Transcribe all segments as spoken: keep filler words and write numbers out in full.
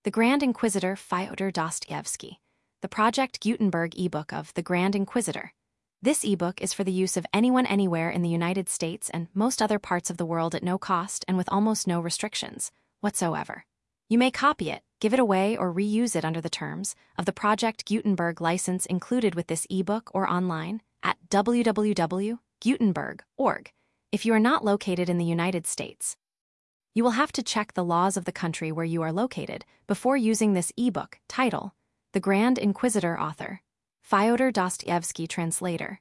The Grand Inquisitor Fyodor Dostoevsky, the Project Gutenberg ebook of The Grand Inquisitor. This ebook is for the use of anyone anywhere in the United States and most other parts of the world at no cost and with almost no restrictions whatsoever. You may copy it, give it away, or reuse it under the terms of the Project Gutenberg license included with this ebook or online at w w w dot gutenberg dot org. If you are not located in the United States, you will have to check the laws of the country where you are located before using this ebook. Title: The Grand Inquisitor. Author: Fyodor Dostoevsky. Translator: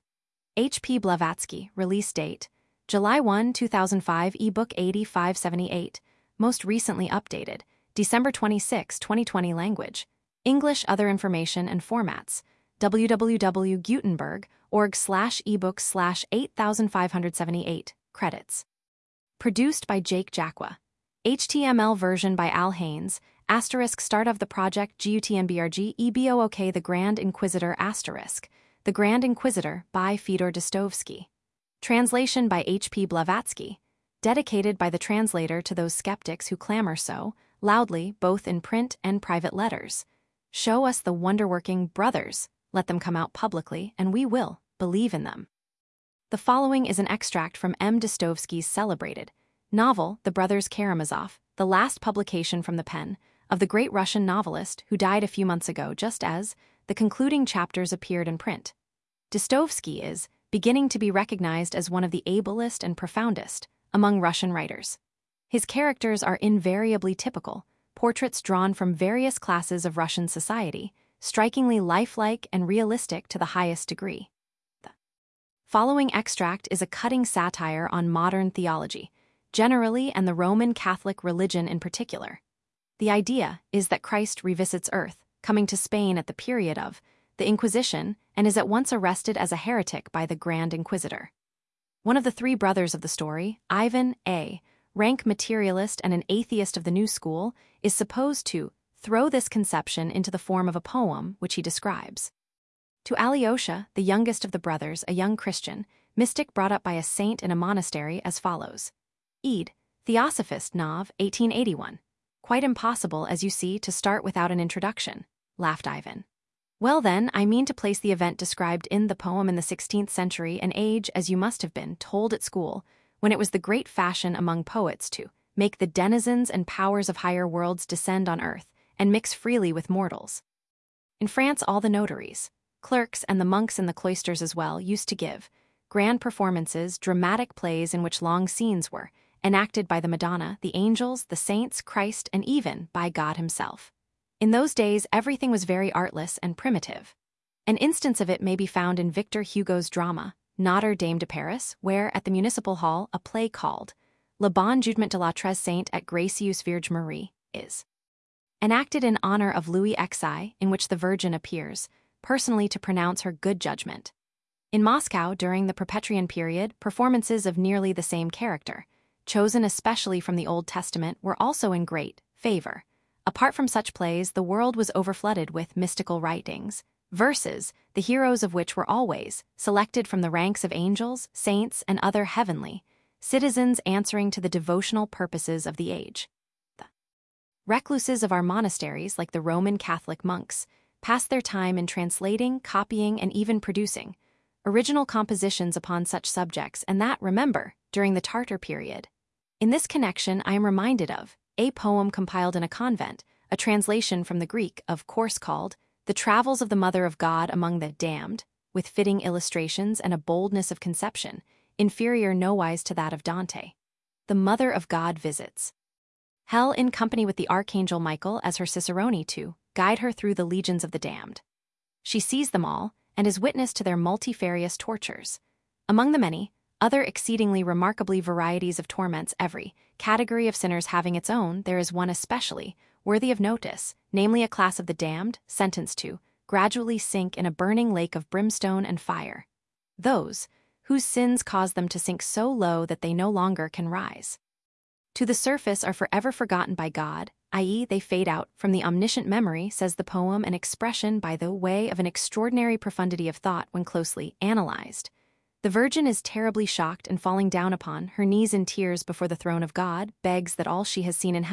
H P Blavatsky. Release date: July first, two thousand five. Ebook eighty-five seventy-eight. Most recently updated: December twenty-sixth, twenty twenty. Language: English. Other information and formats: w w w dot gutenberg dot org slash ebook slash eight thousand five hundred seventy-eight. Credits: produced by Jake Jacqua. H T M L version by Al Haynes. Asterisk start of the project GUTNBRG EBOOK The Grand Inquisitor. Asterisk The Grand Inquisitor by Fyodor Dostoevsky. Translation by H P Blavatsky. Dedicated by the translator to those skeptics who clamor so loudly, both in print and private letters. Show us the wonder-working brothers. Let them come out publicly, and we will believe in them. The following is an extract from M. Dostoevsky's celebrated novel, The Brothers Karamazov, the last publication from the pen of the great Russian novelist who died a few months ago just as the concluding chapters appeared in print. Dostoevsky is beginning to be recognized as one of the ablest and profoundest among Russian writers. His characters are invariably typical, portraits drawn from various classes of Russian society, strikingly lifelike and realistic to the highest degree. The following extract is a cutting satire on modern theology, generally, and the Roman Catholic religion in particular. The idea is that Christ revisits Earth, coming to Spain at the period of the Inquisition, and is at once arrested as a heretic by the Grand Inquisitor. One of the three brothers of the story, Ivan, a rank materialist and an atheist of the new school, is supposed to throw this conception into the form of a poem which he describes. To Alyosha, the youngest of the brothers, a young Christian mystic brought up by a saint in a monastery, as follows. Ed. Theosophist Nov, eighteen eighty-one. Quite impossible, as you see, to start without an introduction, laughed Ivan. Well then, I mean to place the event described in the poem in the sixteenth century, an age, as you must have been told at school, when it was the great fashion among poets to make the denizens and powers of higher worlds descend on earth and mix freely with mortals. In France, all the notaries, clerks, and the monks in the cloisters as well used to give grand performances, dramatic plays in which long scenes were enacted by the Madonna, the angels, the saints, Christ, and even by God himself. In those days, everything was very artless and primitive. An instance of it may be found in Victor Hugo's drama, Notre Dame de Paris, where, at the Municipal Hall, a play called Le Bon Jugement de la Treize Sainte et Gracieuse Vierge Marie is enacted in honor of Louis Xi, in which the Virgin appears personally to pronounce her good judgment. In Moscow, during the Perpetrian period, performances of nearly the same character, chosen especially from the Old Testament, were also in great favor. Apart from such plays, the world was overflooded with mystical writings, verses, the heroes of which were always selected from the ranks of angels, saints, and other heavenly citizens answering to the devotional purposes of the age. The recluses of our monasteries, like the Roman Catholic monks, passed their time in translating, copying, and even producing original compositions upon such subjects, and that, remember, during the Tartar period. In this connection, I am reminded of a poem compiled in a convent, a translation from the Greek, of course, called The Travels of the Mother of God Among the Damned, with fitting illustrations and a boldness of conception, inferior nowise to that of Dante. The Mother of God visits hell in company with the Archangel Michael as her cicerone to guide her through the legions of the damned. She sees them all, and is witness to their multifarious tortures. Among the many other exceedingly remarkably varieties of torments, every category of sinners having its own, there is one especially worthy of notice, namely a class of the damned, sentenced to gradually sink in a burning lake of brimstone and fire. Those whose sins cause them to sink so low that they no longer can rise to the surface are forever forgotten by God, that is, they fade out from the omniscient memory, says the poem, an expression by the way of an extraordinary profundity of thought when closely analyzed. The Virgin is terribly shocked and falling down upon her knees in tears before the throne of God, begs that all she has seen in hell,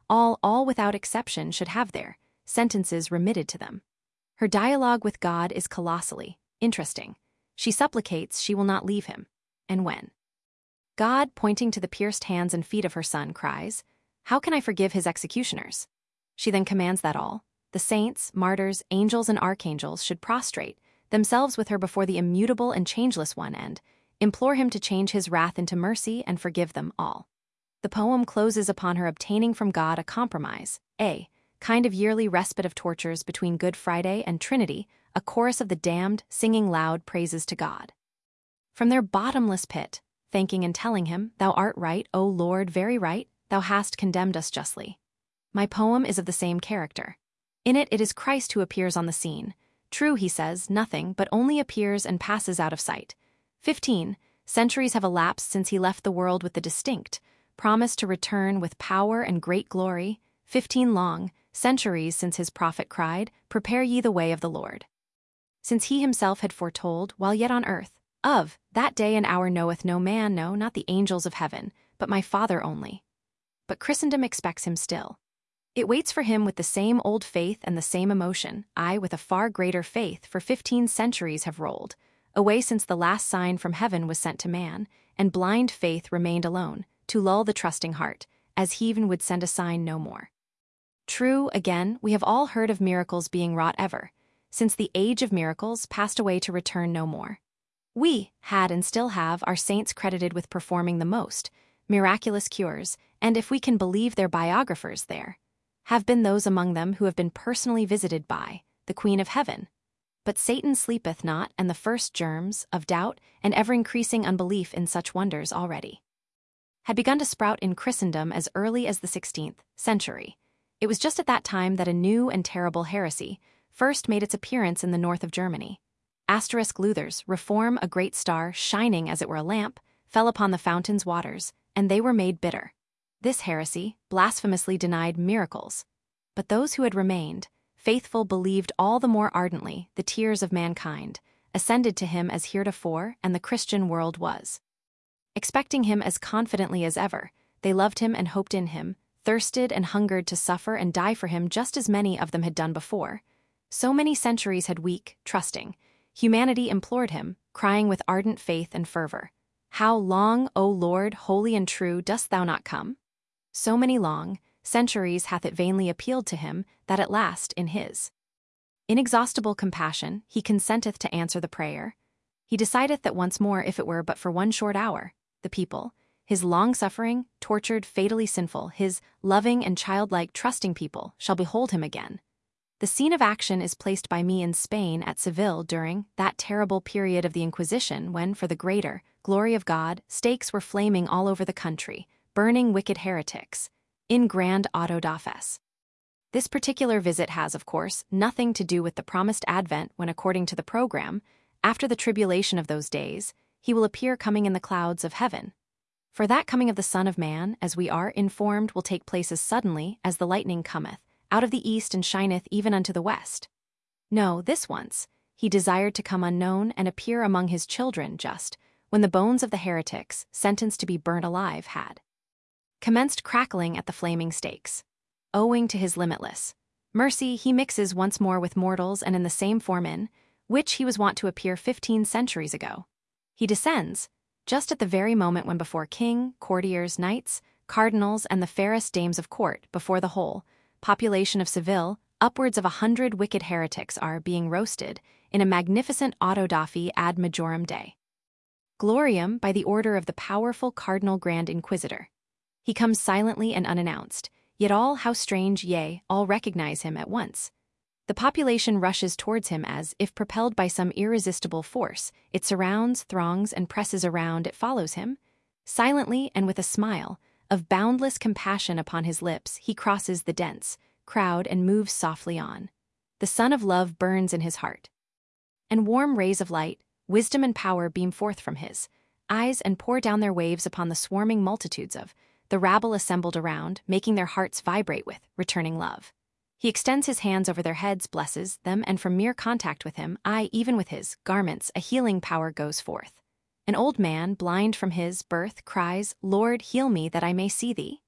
all, all without exception should have their sentences remitted to them. Her dialogue with God is colossally interesting. She supplicates she will not leave him. And when God, pointing to the pierced hands and feet of her son, cries, "How can I forgive his executioners?" She then commands that all, the saints, martyrs, angels, and archangels should prostrate themselves with her before the immutable and changeless one and implore him to change his wrath into mercy and forgive them all. The poem closes upon her obtaining from God a compromise, a kind of yearly respite of tortures between Good Friday and Trinity, a chorus of the damned singing loud praises to God. From their bottomless pit, thanking and telling him, "Thou art right, O Lord, very right, thou hast condemned us justly." My poem is of the same character. In it, it is Christ who appears on the scene. True, he says, nothing, but only appears and passes out of sight. Fifteen centuries have elapsed since he left the world with the distinct promise to return with power and great glory. Fifteen long centuries since his prophet cried, "Prepare ye the way of the Lord." Since he himself had foretold, while yet on earth, of that day and hour knoweth no man, no, not the angels of heaven, but my Father only. But Christendom expects him still. It waits for him with the same old faith and the same emotion, I with a far greater faith, for fifteen centuries have rolled away since the last sign from heaven was sent to man, and blind faith remained alone, to lull the trusting heart, as heaven would send a sign no more. True, again, we have all heard of miracles being wrought ever, since the age of miracles passed away to return no more. We had and still have our saints credited with performing the most miraculous cures, and if we can believe their biographers, there have been those among them who have been personally visited by the Queen of Heaven. But Satan sleepeth not, and the first germs of doubt and ever-increasing unbelief in such wonders already had begun to sprout in Christendom as early as the sixteenth century. It was just at that time that a new and terrible heresy first made its appearance in the north of Germany. Asterisk Luther's Reform, a great star, shining as it were a lamp, fell upon the fountain's waters, and they were made bitter. This heresy blasphemously denied miracles, but those who had remained faithful believed all the more ardently. The tears of mankind ascended to him as heretofore, and the Christian world was expecting him as confidently as ever. They loved him and hoped in him, thirsted and hungered to suffer and die for him, just as many of them had done before. So many centuries had weak, trusting humanity implored him, crying with ardent faith and fervor, "How long, O Lord, holy and true, dost thou not come?" So many long centuries hath it vainly appealed to him, that at last, in his inexhaustible compassion, he consenteth to answer the prayer. He decideth that once more, if it were but for one short hour, the people, his long-suffering, tortured, fatally sinful, his loving and childlike trusting people, shall behold him again. The scene of action is placed by me in Spain at Seville during that terrible period of the Inquisition when, for the greater glory of God, stakes were flaming all over the country, burning wicked heretics, in grand auto da fes. This particular visit has, of course, nothing to do with the promised advent when, according to the program, after the tribulation of those days, he will appear coming in the clouds of heaven. For that coming of the Son of Man, as we are informed, will take place as suddenly as the lightning cometh out of the east and shineth even unto the west. No, this once, he desired to come unknown and appear among his children just when the bones of the heretics, sentenced to be burnt alive, had commenced crackling at the flaming stakes. Owing to his limitless mercy, he mixes once more with mortals, and in the same form in which he was wont to appear fifteen centuries ago. He descends, just at the very moment when before king, courtiers, knights, cardinals, and the fairest dames of court, before the whole population of Seville, upwards of a hundred wicked heretics are being roasted in a magnificent auto da fe ad majorem Dei Gloriam by the order of the powerful Cardinal Grand Inquisitor. He comes silently and unannounced, yet all, how strange, yea, all recognize him at once. The population rushes towards him as if propelled by some irresistible force. It surrounds, throngs, and presses around. It follows him. Silently and with a smile of boundless compassion upon his lips, he crosses the dense crowd and moves softly on. The sun of love burns in his heart, and warm rays of light, wisdom and power beam forth from his eyes and pour down their waves upon the swarming multitudes of the rabble assembled around, making their hearts vibrate with returning love. He extends his hands over their heads, blesses them, and from mere contact with him, aye, even with his garments, a healing power goes forth. An old man, blind from his birth, cries, "Lord, heal me that I may see thee."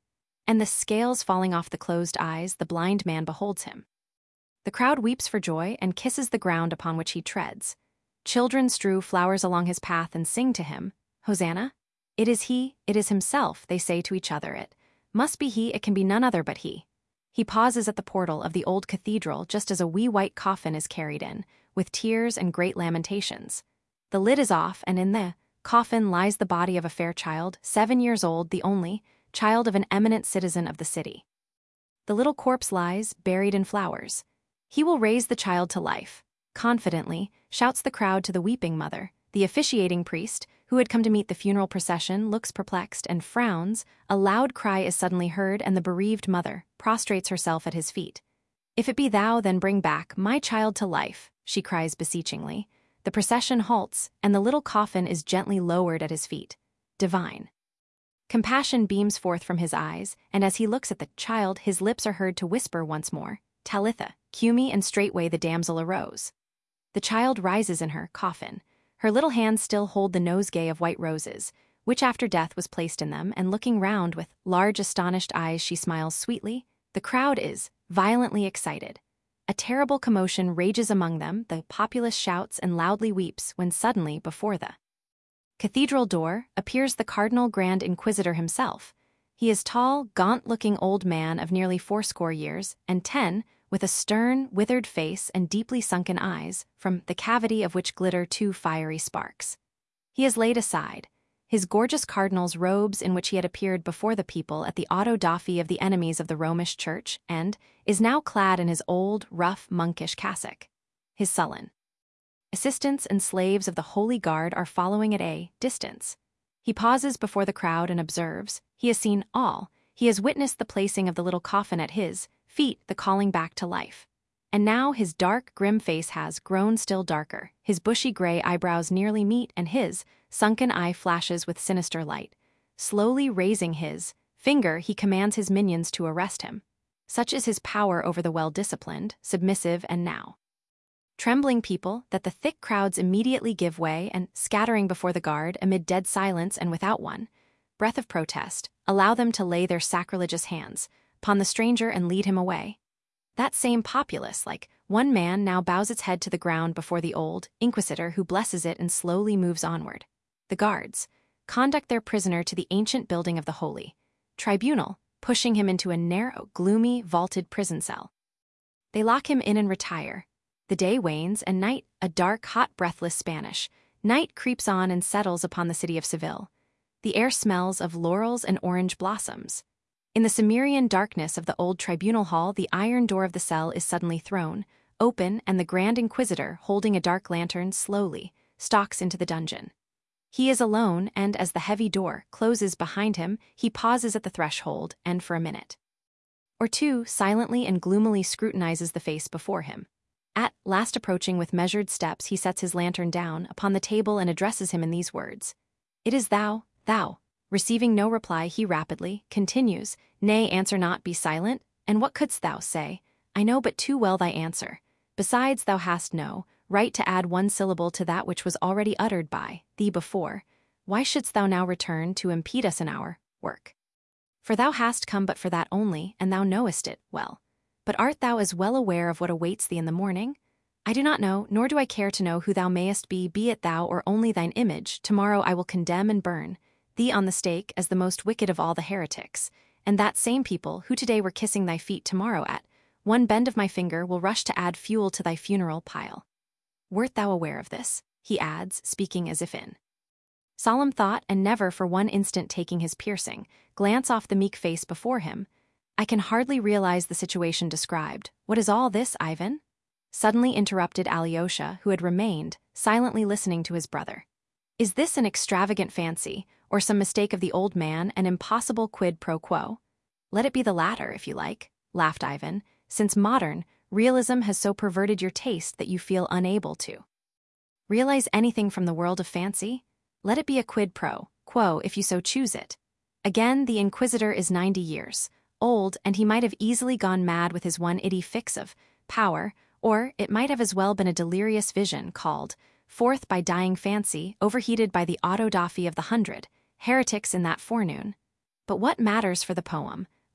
and the scales falling off the closed eyes, the blind man beholds him. The crowd weeps for joy and kisses the ground upon which he treads. Children strew flowers along his path and sing to him, Hosanna? It is he, it is himself, they say to each other. It must be he, it can be none other but he. He pauses at the portal of the old cathedral just as a wee white coffin is carried in, with tears and great lamentations. The lid is off, and in the coffin lies the body of a fair child, seven years old, the only child of an eminent citizen of the city. The little corpse lies, buried in flowers. He will raise the child to life, confidently, shouts the crowd to the weeping mother. The officiating priest, who had come to meet the funeral procession, looks perplexed and frowns. A loud cry is suddenly heard, and the bereaved mother prostrates herself at his feet. If it be thou, then bring back my child to life, she cries beseechingly. The procession halts, and the little coffin is gently lowered at his feet. Divine compassion beams forth from his eyes, and as he looks at the child, his lips are heard to whisper once more, Talitha, cumi, and straightway the damsel arose. The child rises in her coffin. Her little hands still hold the nosegay of white roses, which after death was placed in them, and looking round with large astonished eyes she smiles sweetly. The crowd is violently excited. A terrible commotion rages among them, the populace shouts and loudly weeps, when suddenly, before the cathedral door, appears the Cardinal Grand Inquisitor himself. He is tall, gaunt-looking old man of nearly fourscore years, and ten, with a stern, withered face and deeply sunken eyes, from the cavity of which glitter two fiery sparks. He has laid aside his gorgeous cardinal's robes in which he had appeared before the people at the auto-da-fé of the enemies of the Romish Church, and is now clad in his old, rough, monkish cassock. His sullen assistants and slaves of the Holy Guard are following at a distance. He pauses before the crowd and observes. He has seen all. He has witnessed the placing of the little coffin at his feet, the calling back to life. And now his dark, grim face has grown still darker. His bushy gray eyebrows nearly meet, and his sunken eye flashes with sinister light. Slowly raising his finger, he commands his minions to arrest him. Such is his power over the well-disciplined, submissive, and now trembling people, that the thick crowds immediately give way and, scattering before the guard amid dead silence and without one breath of protest, allow them to lay their sacrilegious hands upon the stranger and lead him away. That same populace, like one man, now bows its head to the ground before the old inquisitor, who blesses it and slowly moves onward. The guards conduct their prisoner to the ancient building of the Holy Tribunal, pushing him into a narrow, gloomy, vaulted prison cell. They lock him in and retire. The day wanes, and night, a dark, hot, breathless Spanish night, creeps on and settles upon the city of Seville. The air smells of laurels and orange blossoms. In the Cimmerian darkness of the old tribunal hall, the iron door of the cell is suddenly thrown open, and the Grand Inquisitor, holding a dark lantern, slowly stalks into the dungeon. He is alone, and as the heavy door closes behind him, he pauses at the threshold and, for a minute or two, silently and gloomily scrutinizes the face before him. At last, approaching with measured steps, he sets his lantern down upon the table and addresses him in these words. It is thou, thou. Receiving no reply, he rapidly continues, Nay, answer not, be silent. And what couldst thou say? I know but too well thy answer. Besides, thou hast no right to add one syllable to that which was already uttered by thee before. Why shouldst thou now return to impede us in our work? For thou hast come but for that only, and thou knowest it well. But art thou as well aware of what awaits thee in the morning? I do not know, nor do I care to know who thou mayest be, be it thou or only thine image. Tomorrow I will condemn and burn thee on the stake as the most wicked of all the heretics, and that same people who today were kissing thy feet tomorrow at one bend of my finger will rush to add fuel to thy funeral pile. Wert thou aware of this? He adds, speaking as if in solemn thought, and never for one instant taking his piercing glance off the meek face before him. I can hardly realize the situation described. What is all this, Ivan? Suddenly interrupted Alyosha, who had remained silently listening to his brother. Is this an extravagant fancy, or some mistake of the old man, an impossible quid pro quo? Let it be the latter, if you like, laughed Ivan, since modern realism has so perverted your taste that you feel unable to realize anything from the world of fancy. Let it be a quid pro quo if you so choose it. Again, the Inquisitor is ninety years old, and he might have easily gone mad with his one itty fix of power, or it might have as well been a delirious vision called forth by dying fancy, overheated by the auto-da-fé of the hundred heretics in that forenoon. But what matters for the poem,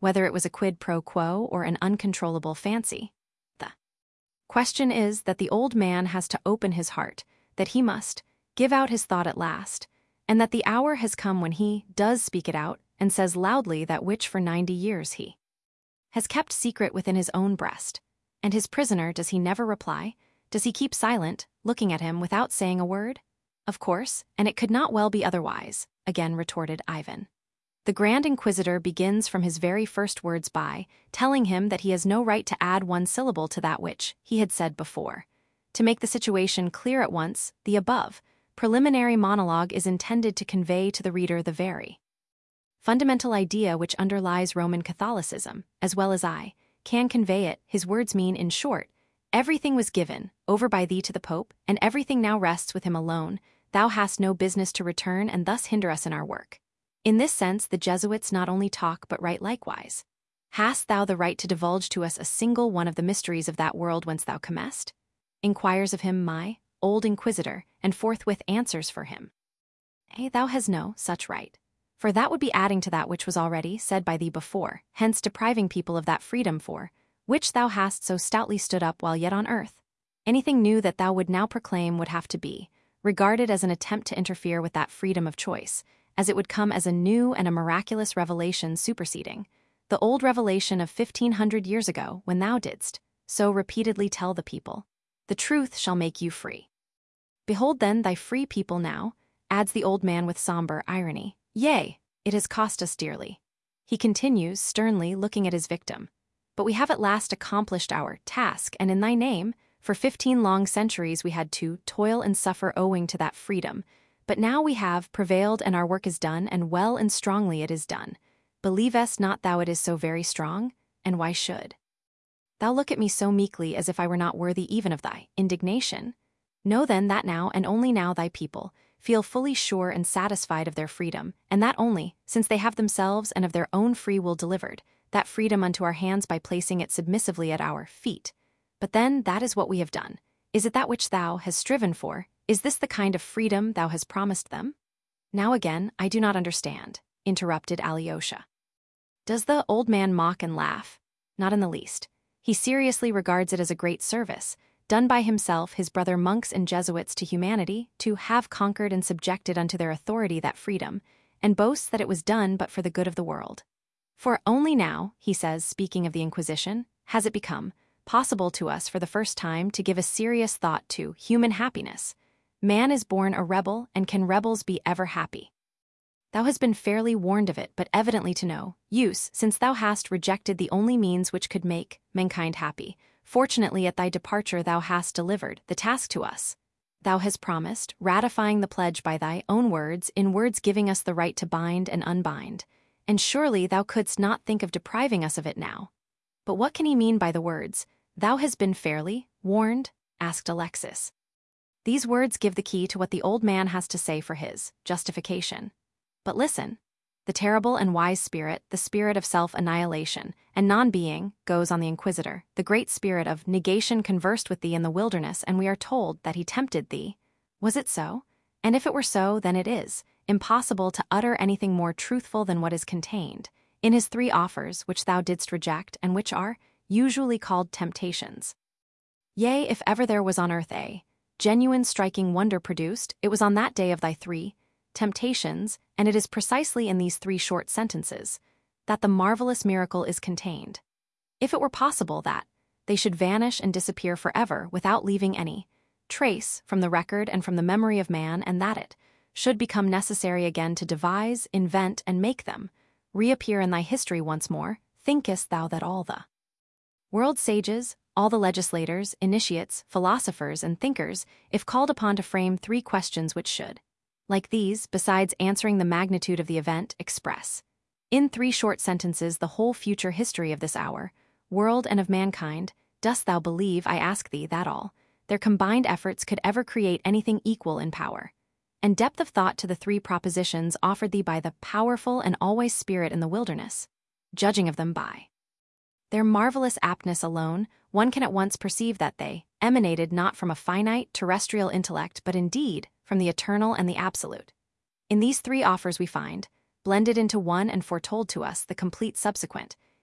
whether it was a quid pro quo or an uncontrollable fancy. The question is that the old man has to open his heart, that he must give out his thought at last, and that the hour has come when he does speak it out and says loudly that which for ninety years he has kept secret within his own breast. And his prisoner, does he never reply? Does he keep silent, looking at him without saying a word? Of course, and it could not well be otherwise, again retorted Ivan. The Grand Inquisitor begins from his very first words by telling him that he has no right to add one syllable to that which he had said before. To make the situation clear at once, the above preliminary monologue is intended to convey to the reader the very fundamental idea which underlies Roman Catholicism, as well as I can convey it. His words mean, in short, everything was given over by thee to the Pope, and everything now rests with him alone. Thou hast no business to return and thus hinder us in our work. In this sense, the Jesuits not only talk but write likewise. Hast thou the right to divulge to us a single one of the mysteries of that world whence thou comest? Inquires of him my old Inquisitor, and forthwith answers for him. Eh, thou hast no such right. For that would be adding to that which was already said by thee before, hence depriving people of that freedom for which thou hast so stoutly stood up while yet on earth. Anything new that thou would now proclaim would have to be regarded as an attempt to interfere with that freedom of choice, as it would come as a new and a miraculous revelation superseding the old revelation of fifteen hundred years ago, when thou didst so repeatedly tell the people, the truth shall make you free. Behold then thy free people now, adds the old man with somber irony. Yea, it has cost us dearly. He continues, sternly looking at his victim. But we have at last accomplished our task, and in thy name, for fifteen long centuries we had to toil and suffer owing to that freedom. But now we have prevailed, and our work is done, and well and strongly it is done. Believest not thou it is so very strong? And why should thou look at me so meekly as if I were not worthy even of thy indignation? Know then that now, and only now, thy people feel fully sure and satisfied of their freedom, and that only, since they have themselves and of their own free will delivered that freedom unto our hands by placing it submissively at our feet. But then that is what we have done. Is it that which thou hast striven for? Is this the kind of freedom thou hast promised them? Now again, I do not understand, interrupted Alyosha. Does the old man mock and laugh? Not in the least. He seriously regards it as a great service, done by himself, his brother monks and Jesuits to humanity, to have conquered and subjected unto their authority that freedom, and boasts that it was done but for the good of the world. For only now, he says, speaking of the Inquisition, has it become possible to us for the first time to give a serious thought to human happiness. Man is born a rebel, and can rebels be ever happy? Thou hast been fairly warned of it, but evidently to no use, since thou hast rejected the only means which could make mankind happy. Fortunately at thy departure thou hast delivered the task to us. Thou hast promised, ratifying the pledge by thy own words, in words giving us the right to bind and unbind. And surely thou couldst not think of depriving us of it now. But what can he mean by the words, thou hast been fairly warned? Asked Alexis. These words give the key to what the old man has to say for his justification. But listen. The terrible and wise spirit, the spirit of self-annihilation and non-being, goes on the Inquisitor. The great spirit of negation conversed with thee in the wilderness, and we are told that he tempted thee. Was it so? And if it were so, then it is impossible to utter anything more truthful than what is contained in his three offers, which thou didst reject, and which are usually called temptations. Yea, if ever there was on earth a genuine striking wonder produced, it was on that day of thy three temptations, and it is precisely in these three short sentences that the marvelous miracle is contained. If it were possible that they should vanish and disappear forever without leaving any trace from the record and from the memory of man, and that it should become necessary again to devise, invent, and make them reappear in thy history once more, thinkest thou that all the world sages, all the legislators, initiates, philosophers, and thinkers, if called upon to frame three questions which should, like these, besides answering the magnitude of the event, express in three short sentences the whole future history of this hour, world, and of mankind, dost thou believe, I ask thee, that all their combined efforts could ever create anything equal in power and depth of thought to the three propositions offered thee by the powerful and always spirit in the wilderness? Judging of them by their marvelous aptness alone, one can at once perceive that they emanated not from a finite, terrestrial intellect, but indeed from the eternal and the absolute. In these three offers we find, blended into one and foretold to us, the complete subsequent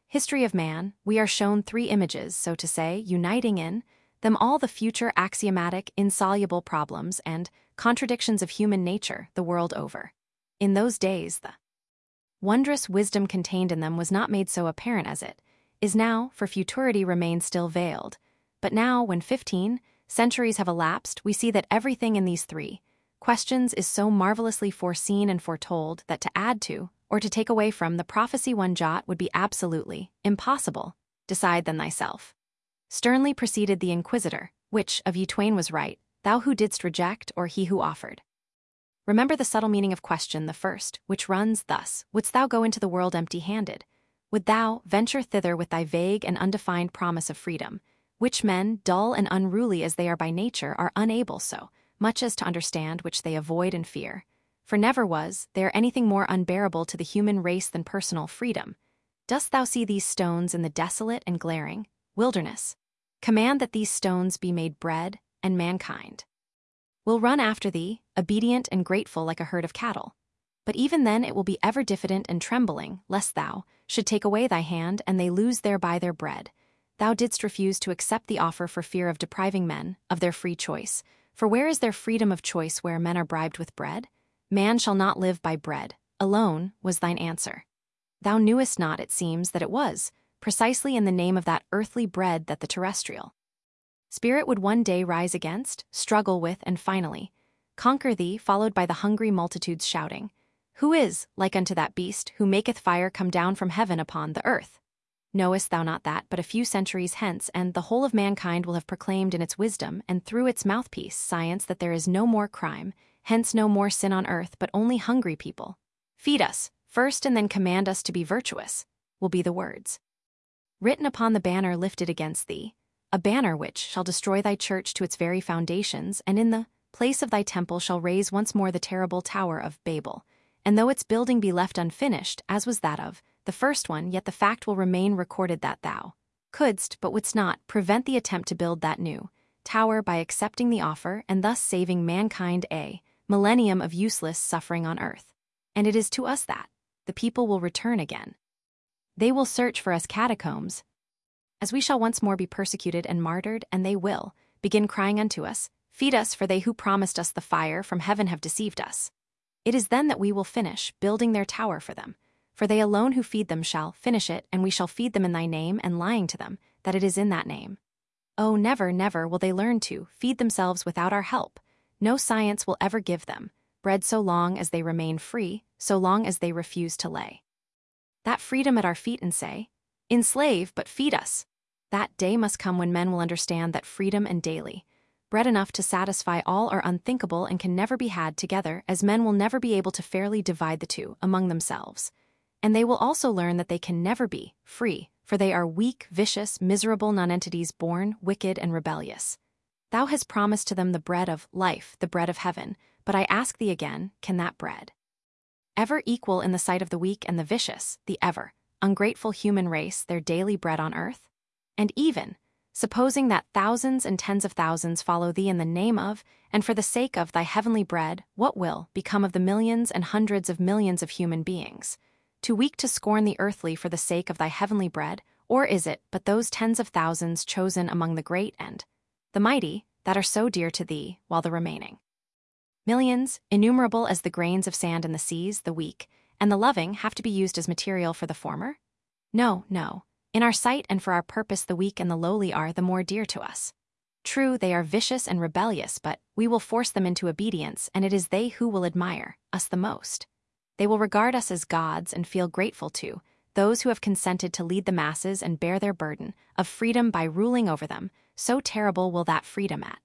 history of man, we are shown three images, so to say, uniting in them all the future axiomatic, insoluble problems and contradictions of human nature the world over. In those days, the wondrous wisdom contained in them was not made so apparent as it is now, for futurity remains still veiled. But now, when fifteen centuries have elapsed, we see that everything in these three questions is so marvelously foreseen and foretold that to add to, or to take away from, the prophecy one jot would be absolutely impossible. Decide then thyself. Sternly proceeded the Inquisitor, which of ye twain was right, thou who didst reject or he who offered? Remember the subtle meaning of question the first, which runs thus: wouldst thou go into the world empty-handed? Would thou venture thither with thy vague and undefined promise of freedom, which men, dull and unruly as they are by nature, are unable so much as to understand, which they avoid and fear? For never was there anything more unbearable to the human race than personal freedom. Dost thou see these stones in the desolate and glaring wilderness? Command that these stones be made bread, and mankind will run after thee, obedient and grateful like a herd of cattle. But even then it will be ever diffident and trembling, lest thou should take away thy hand, and they lose thereby their bread. Thou didst refuse to accept the offer for fear of depriving men of their free choice. For where is there freedom of choice where men are bribed with bread? Man shall not live by bread alone, was thine answer. Thou knewest not, it seems, that it was precisely in the name of that earthly bread that the terrestrial spirit would one day rise against, struggle with, and finally conquer thee, followed by the hungry multitudes shouting, "Who is like unto that beast, who maketh fire come down from heaven upon the earth?" Knowest thou not that, but a few centuries hence, and the whole of mankind will have proclaimed in its wisdom, and through its mouthpiece, science, that there is no more crime, hence no more sin on earth, but only hungry people? Feed us first and then command us to be virtuous, will be the words written upon the banner lifted against thee, a banner which shall destroy thy church to its very foundations, and in the place of thy temple shall raise once more the terrible Tower of Babel. And though its building be left unfinished, as was that of the first one, yet the fact will remain recorded that thou couldst, but wouldst not, prevent the attempt to build that new tower by accepting the offer, and thus saving mankind a millennium of useless suffering on earth. And it is to us that the people will return again. They will search for us catacombs, as we shall once more be persecuted and martyred, and they will begin crying unto us, "Feed us, for they who promised us the fire from heaven have deceived us." It is then that we will finish building their tower for them, for they alone who feed them shall finish it, and we shall feed them in thy name, and lying to them that it is in that name. Oh, never, never will they learn to feed themselves without our help. No science will ever give them bread so long as they remain free, so long as they refuse to lay that freedom at our feet and say, "Enslave, but feed us." That day must come when men will understand that freedom and daily bread enough to satisfy all are unthinkable and can never be had together, as men will never be able to fairly divide the two among themselves. And they will also learn that they can never be free, for they are weak, vicious, miserable nonentities, born wicked and rebellious. Thou hast promised to them the bread of life, the bread of heaven, but I ask thee again, can that bread ever equal in the sight of the weak and the vicious, the ever ungrateful human race, their daily bread on earth? And even supposing that thousands and tens of thousands follow thee in the name of, and for the sake of, thy heavenly bread, what will become of the millions and hundreds of millions of human beings, too weak to scorn the earthly for the sake of thy heavenly bread? Or is it but those tens of thousands chosen among the great and the mighty that are so dear to thee, while the remaining millions, innumerable as the grains of sand in the seas, the weak and the loving, have to be used as material for the former? No, no. In our sight and for our purpose the weak and the lowly are the more dear to us. True, they are vicious and rebellious, but we will force them into obedience, and it is they who will admire us the most. They will regard us as gods and feel grateful to those who have consented to lead the masses and bear their burden of freedom by ruling over them. So terrible will that freedom at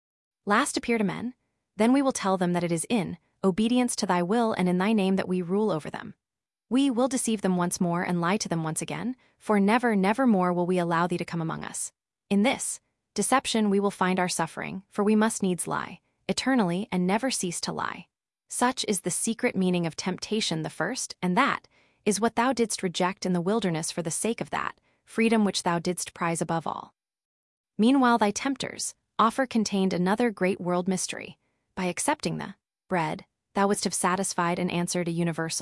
last appear to men. Then we will tell them that it is in obedience to thy will and in thy name that we rule over them. We will deceive them once more and lie to them once again, for never, never more will we allow thee to come among us. In this deception we will find our suffering, for we must needs lie eternally and never cease to lie. Such is the secret meaning of temptation the first, and that is what thou didst reject in the wilderness for the sake of that freedom which thou didst prize above all. Meanwhile thy tempters' offer contained another great world mystery. By accepting the bread, thou wouldst have satisfied and answered a universal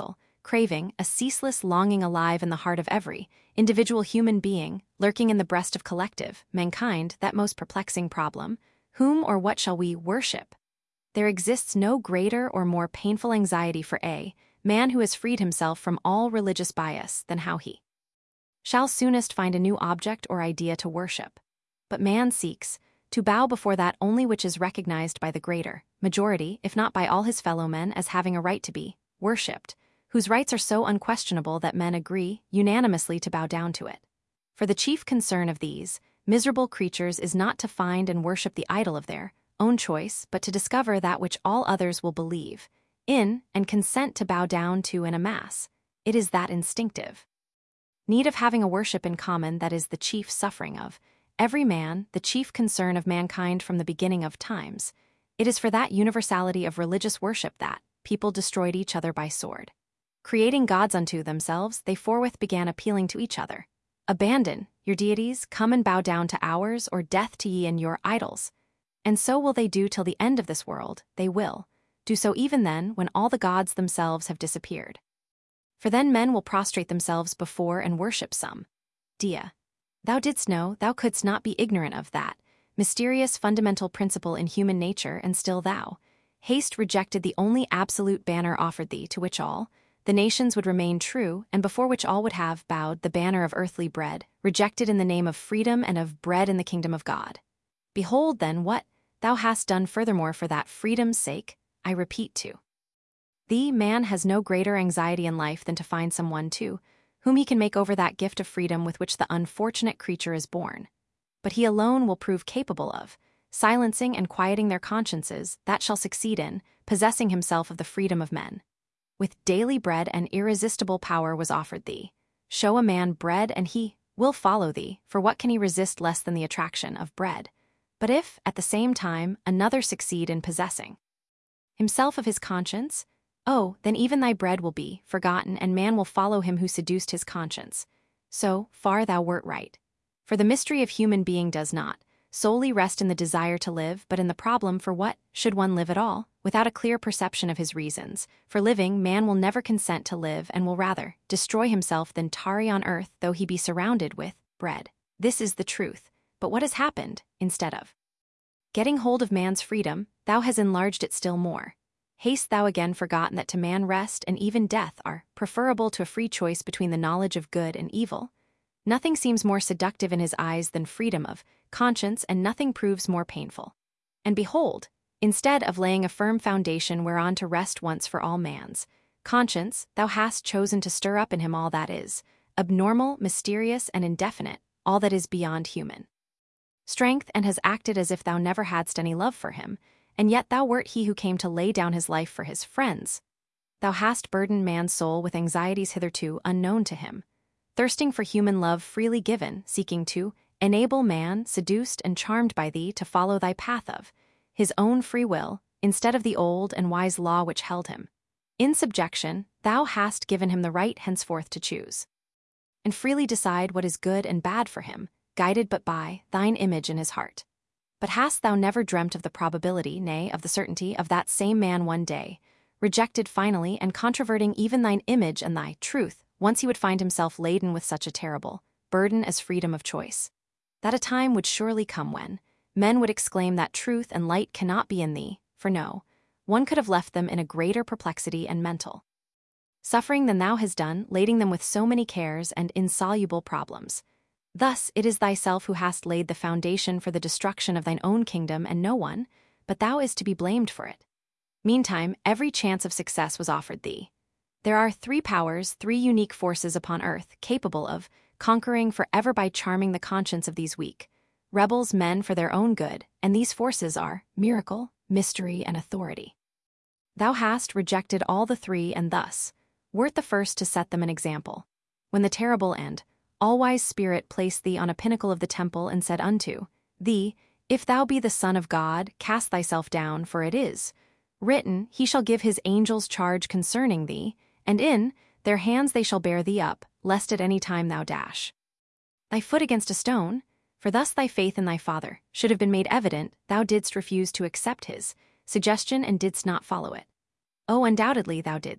craving, a ceaseless longing alive in the heart of every individual human being, lurking in the breast of collective mankind, that most perplexing problem: whom or what shall we worship? There exists no greater or more painful anxiety for a man who has freed himself from all religious bias than how he shall soonest find a new object or idea to worship. But man seeks to bow before that only which is recognized by the greater majority, if not by all his fellow men, as having a right to be worshipped, whose rights are so unquestionable that men agree unanimously to bow down to it. For the chief concern of these miserable creatures is not to find and worship the idol of their own choice, but to discover that which all others will believe in and consent to bow down to in a mass. It is that instinctive need of having a worship in common that is the chief suffering of every man, the chief concern of mankind from the beginning of times. It is for that universality of religious worship that people destroyed each other by sword. Creating gods unto themselves, they forthwith began appealing to each other. Abandon your deities, come and bow down to ours, or death to ye and your idols. And so will they do till the end of this world. They will do so even then, when all the gods themselves have disappeared. For then men will prostrate themselves before and worship some Dia. Thou didst know, thou couldst not be ignorant of that mysterious fundamental principle in human nature, and still thou hast rejected the only absolute banner offered thee, to which all the nations would remain true, and before which all would have bowed, the banner of earthly bread, rejected in the name of freedom and of bread in the kingdom of God. Behold then what thou hast done furthermore for that freedom's sake. I repeat to thee, man has no greater anxiety in life than to find someone to whom he can make over that gift of freedom with which the unfortunate creature is born. But he alone will prove capable of silencing and quieting their consciences that shall succeed in possessing himself of the freedom of men. With daily bread and irresistible power was offered thee. Show a man bread and he will follow thee, for what can he resist less than the attraction of bread? But if, at the same time, another succeed in possessing himself of his conscience, oh, then even thy bread will be forgotten, and man will follow him who seduced his conscience. So far thou wert right. For the mystery of human being does not solely rest in the desire to live, but in the problem: for what should one live at all, without a clear perception of his reasons for living? Man will never consent to live, and will rather destroy himself than tarry on earth, though he be surrounded with bread. This is the truth. But what has happened? Instead of getting hold of man's freedom, thou hast enlarged it still more. Hast thou again forgotten that to man rest and even death are preferable to a free choice between the knowledge of good and evil? Nothing seems more seductive in his eyes than freedom of conscience, and nothing proves more painful. And behold, instead of laying a firm foundation whereon to rest once for all man's conscience, thou hast chosen to stir up in him all that is abnormal, mysterious, and indefinite, all that is beyond human strength, and has acted as if thou never hadst any love for him, and yet thou wert he who came to lay down his life for his friends. Thou hast burdened man's soul with anxieties hitherto unknown to him, thirsting for human love freely given, seeking to enable man, seduced and charmed by thee, to follow thy path of his own free will, instead of the old and wise law which held him in subjection. Thou hast given him the right henceforth to choose and freely decide what is good and bad for him, guided but by thine image in his heart. But hast thou never dreamt of the probability, nay, of the certainty, of that same man one day, rejected finally and controverting even thine image and thy truth, once he would find himself laden with such a terrible burden as freedom of choice? That a time would surely come when men would exclaim that truth and light cannot be in thee, for no one could have left them in a greater perplexity and mental suffering than thou hast done, lading them with so many cares and insoluble problems. Thus it is thyself who hast laid the foundation for the destruction of thine own kingdom, and no one but thou is to be blamed for it. Meantime, every chance of success was offered thee. There are three powers, three unique forces upon earth, capable of conquering forever by charming the conscience of these weak rebels men for their own good, and these forces are miracle, mystery, and authority. Thou hast rejected all the three, and thus wert the first to set them an example. When the terrible and all-wise Spirit placed thee on a pinnacle of the temple and said unto thee, If thou be the Son of God, cast thyself down, for it is written, He shall give his angels charge concerning thee, and in their hands they shall bear thee up, lest at any time thou dash thy foot against a stone. For thus thy faith in thy Father should have been made evident. Thou didst refuse to accept his suggestion and didst not follow it. Oh, undoubtedly thou didst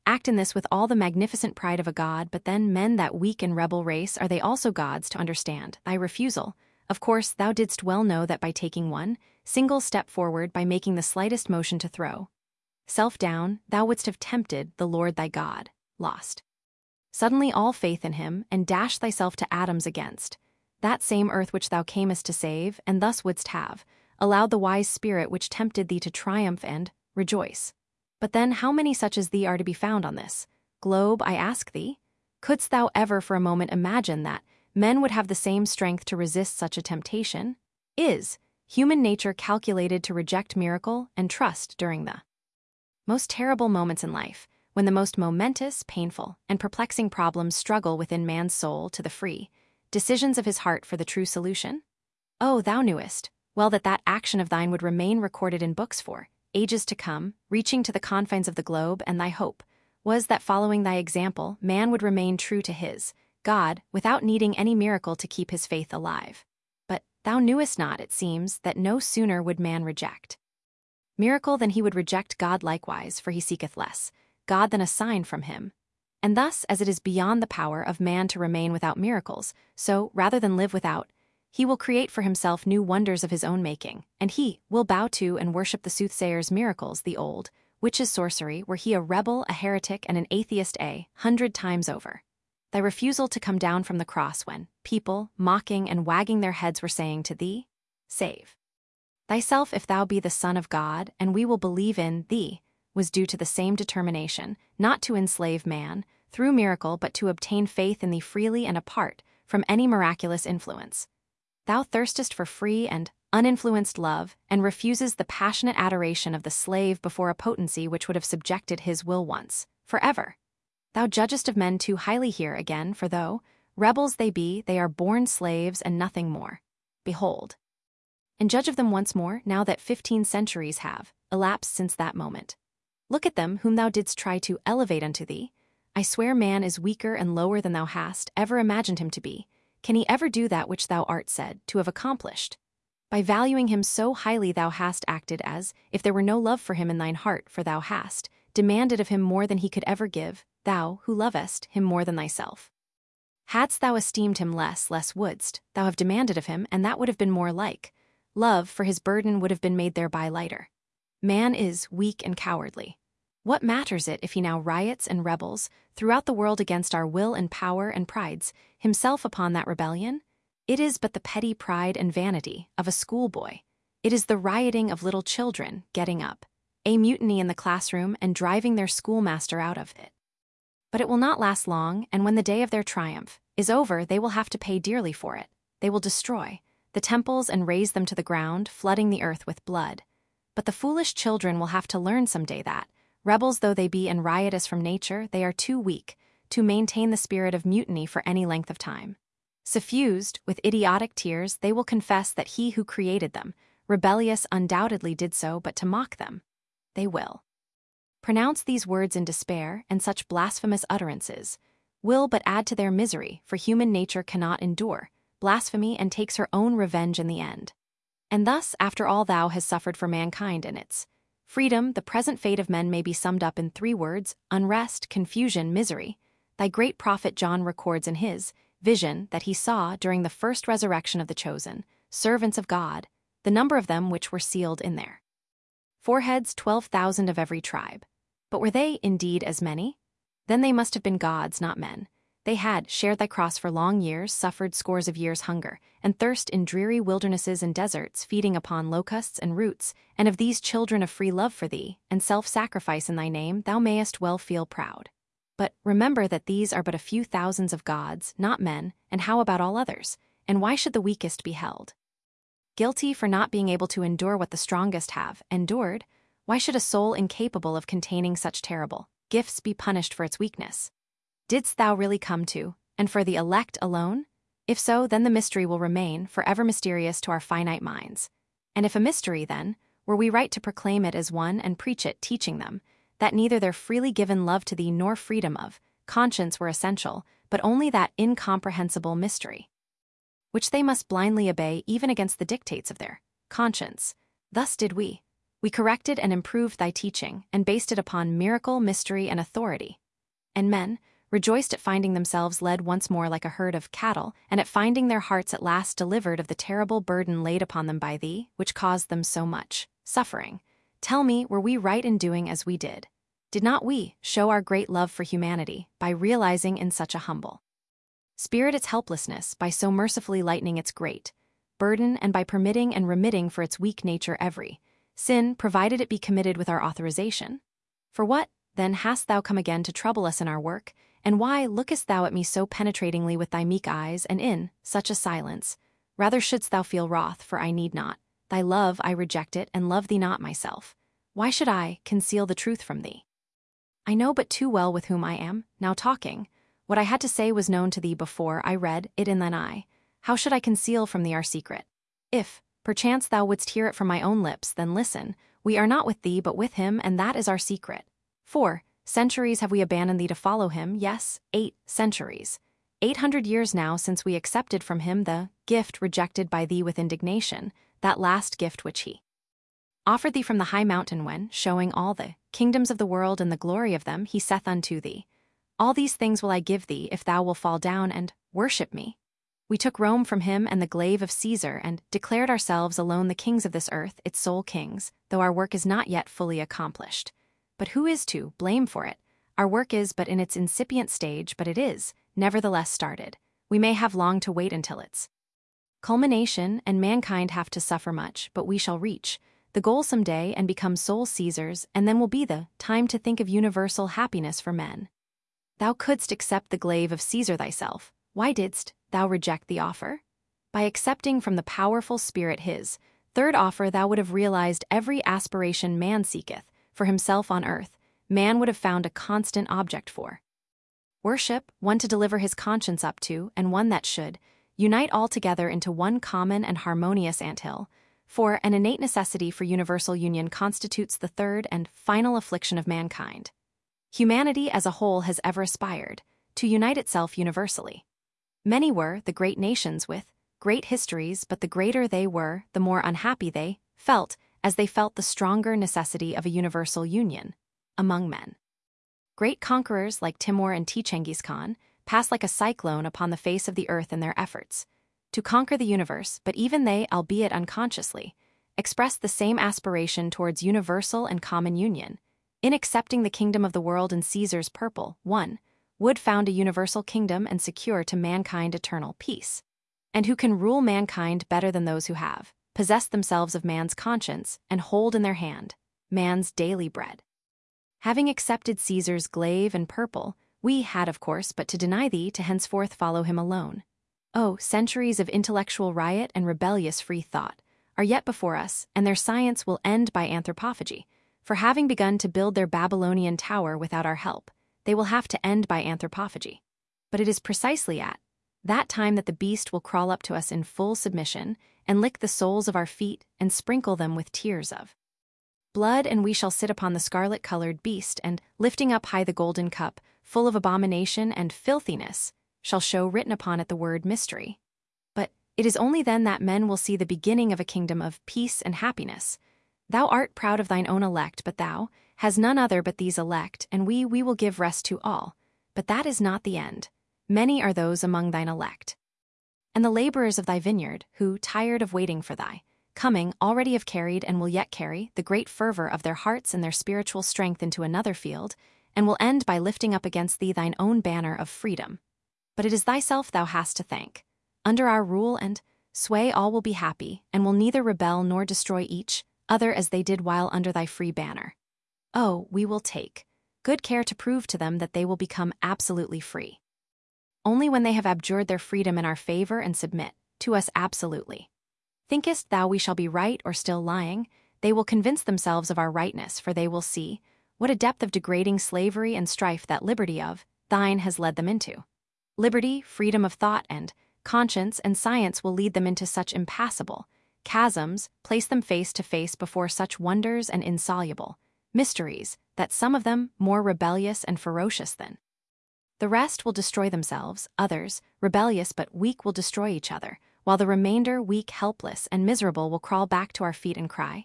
act in this with all the magnificent pride of a god, but then men, that weak and rebel race, are they also gods to understand thy refusal? Of course, thou didst well know that by taking one single step forward, by making the slightest motion to throw self down, thou wouldst have tempted the Lord thy God, lost suddenly all faith in him, and dashed thyself to atoms against that same earth which thou camest to save, and thus wouldst have allowed the wise spirit which tempted thee to triumph and rejoice. But then how many such as thee are to be found on this globe, I ask thee? Couldst thou ever for a moment imagine that men would have the same strength to resist such a temptation? Is human nature calculated to reject miracle and trust during the most terrible moments in life, when the most momentous, painful, and perplexing problems struggle within man's soul to the free decisions of his heart for the true solution? Oh, thou knewest well that that action of thine would remain recorded in books for ages to come, reaching to the confines of the globe, and thy hope was that following thy example, man would remain true to his God without needing any miracle to keep his faith alive. But thou knewest not, it seems, that no sooner would man reject miracle than he would reject God likewise, for he seeketh less God than a sign from him. And thus, as it is beyond the power of man to remain without miracles, so, rather than live without, he will create for himself new wonders of his own making, and he will bow to and worship the soothsayer's miracles, the old witch's sorcery, were he a rebel, a heretic, and an atheist a hundred times over. Thy refusal to come down from the cross when people, mocking and wagging their heads, were saying to thee, save thyself if thou be the Son of God, and we will believe in thee, was due to the same determination, not to enslave man through miracle, but to obtain faith in thee freely and apart from any miraculous influence. Thou thirstest for free and uninfluenced love, and refuses the passionate adoration of the slave before a potency which would have subjected his will once, forever. Thou judgest of men too highly here again, for though rebels they be, they are born slaves and nothing more. Behold, and judge of them once more, now that fifteen centuries have elapsed since that moment. Look at them whom thou didst try to elevate unto thee. I swear man is weaker and lower than thou hast ever imagined him to be. Can he ever do that which thou art said to have accomplished? By valuing him so highly thou hast acted as if there were no love for him in thine heart, for thou hast demanded of him more than he could ever give, thou who lovest him more than thyself. Hadst thou esteemed him less, less wouldst thou have demanded of him, and that would have been more like love, for his burden would have been made thereby lighter. Man is weak and cowardly. What matters it if he now riots and rebels throughout the world against our will and power, and prides himself upon that rebellion? It is but the petty pride and vanity of a schoolboy. It is the rioting of little children getting up a mutiny in the classroom and driving their schoolmaster out of it. But it will not last long, and when the day of their triumph is over, they will have to pay dearly for it. They will destroy the temples and raze them to the ground, flooding the earth with blood. But the foolish children will have to learn some day that, rebels though they be and riotous from nature, they are too weak to maintain the spirit of mutiny for any length of time. Suffused with idiotic tears, they will confess that he who created them, rebellious, undoubtedly did so but to mock them. They will pronounce these words in despair, and such blasphemous utterances will but add to their misery, for human nature cannot endure blasphemy and takes her own revenge in the end. And thus, after all thou hast suffered for mankind and its freedom, the present fate of men may be summed up in three words: unrest, confusion, misery. Thy great prophet John records in his vision that he saw during the first resurrection of the chosen servants of God, the number of them which were sealed in their foreheads, twelve thousand of every tribe. But were they indeed as many? Then they must have been gods, not men. They had shared thy cross for long years, suffered scores of years hunger and thirst in dreary wildernesses and deserts, feeding upon locusts and roots, and of these children of free love for thee, and self-sacrifice in thy name, thou mayest well feel proud. But remember that these are but a few thousands of gods, not men, and how about all others? And why should the weakest be held guilty for not being able to endure what the strongest have endured? Why should a soul incapable of containing such terrible gifts be punished for its weakness? Didst thou really come to, and for the elect alone? If so, then the mystery will remain forever mysterious to our finite minds. And if a mystery, then, were we right to proclaim it as one and preach it, teaching them that neither their freely given love to thee nor freedom of conscience were essential, but only that incomprehensible mystery, which they must blindly obey even against the dictates of their conscience. Thus did we. We corrected and improved thy teaching, and based it upon miracle, mystery, and authority. And men rejoiced at finding themselves led once more like a herd of cattle, and at finding their hearts at last delivered of the terrible burden laid upon them by thee, which caused them so much suffering. Tell me, were we right in doing as we did? Did not we show our great love for humanity by realizing in such a humble spirit its helplessness, by so mercifully lightening its great burden, and by permitting and remitting for its weak nature every sin, provided it be committed with our authorization? For what, then, hast thou come again to trouble us in our work, and why lookest thou at me so penetratingly with thy meek eyes, and in such a silence? Rather shouldst thou feel wroth, for I need not thy love, I reject it, and love thee not myself. Why should I conceal the truth from thee? I know but too well with whom I am now talking. What I had to say was known to thee before I read it in thine eye. How should I conceal from thee our secret? If, perchance, thou wouldst hear it from my own lips, then listen. We are not with thee, but with him, and that is our secret. Four centuries have we abandoned thee to follow him, yes, eight centuries. Eight hundred years now since we accepted from him the gift rejected by thee with indignation, that last gift which he offered thee from the high mountain when, showing all the kingdoms of the world and the glory of them, he saith unto thee, all these things will I give thee if thou will fall down and worship me. We took Rome from him and the glaive of Caesar, and declared ourselves alone the kings of this earth, its sole kings, though our work is not yet fully accomplished. But who is to blame for it? Our work is but in its incipient stage, but it is, nevertheless, started. We may have long to wait until its culmination, and mankind have to suffer much, but we shall reach the goal some day and become sole Caesars, and then will be the time to think of universal happiness for men. Thou couldst accept the glaive of Caesar thyself. Why didst thou reject the offer? By accepting from the powerful spirit his third offer, thou would have realized every aspiration man seeketh for himself on earth. Man would have found a constant object for worship, one to deliver his conscience up to, and one that should unite all together into one common and harmonious anthill. For an innate necessity for universal union constitutes the third and final affliction of mankind. Humanity as a whole has ever aspired to unite itself universally. Many were the great nations with great histories, but the greater they were, the more unhappy they felt, as they felt the stronger necessity of a universal union among men. Great conquerors like Timur and Genghis Khan passed like a cyclone upon the face of the earth in their efforts to conquer the universe, but even they, albeit unconsciously, expressed the same aspiration towards universal and common union. In accepting the kingdom of the world in Caesar's purple, one would found a universal kingdom and secure to mankind eternal peace. And who can rule mankind better than those who have possessed themselves of man's conscience and hold in their hand man's daily bread? Having accepted Caesar's glaive and purple, we had, of course, but to deny thee to henceforth follow him alone. Oh, centuries of intellectual riot and rebellious free thought are yet before us, and their science will end by anthropophagy. For having begun to build their Babylonian tower without our help, they will have to end by anthropophagy. But it is precisely at that time that the beast will crawl up to us in full submission and lick the soles of our feet and sprinkle them with tears of blood, and we shall sit upon the scarlet-colored beast, and, lifting up high the golden cup, full of abomination and filthiness, shall show written upon it the word mystery. But it is only then that men will see the beginning of a kingdom of peace and happiness. Thou art proud of thine own elect, but thou has none other but these elect, and we, we will give rest to all. But that is not the end. Many are those among thine elect, and the laborers of thy vineyard, who, tired of waiting for thy coming, already have carried and will yet carry the great fervor of their hearts and their spiritual strength into another field, and will end by lifting up against thee thine own banner of freedom. But it is thyself thou hast to thank. Under our rule and sway all will be happy, and will neither rebel nor destroy each other as they did while under thy free banner. Oh, we will take good care to prove to them that they will become absolutely free only when they have abjured their freedom in our favor and submit to us absolutely. Thinkest thou we shall be right or still lying? They will convince themselves of our rightness, for they will see what a depth of degrading slavery and strife that liberty of thine has led them into. Liberty, freedom of thought, and conscience and science will lead them into such impassable chasms, place them face to face before such wonders and insoluble mysteries, that some of them, more rebellious and ferocious than the rest, will destroy themselves, others, rebellious but weak, will destroy each other, while the remainder, weak, helpless, and miserable, will crawl back to our feet and cry,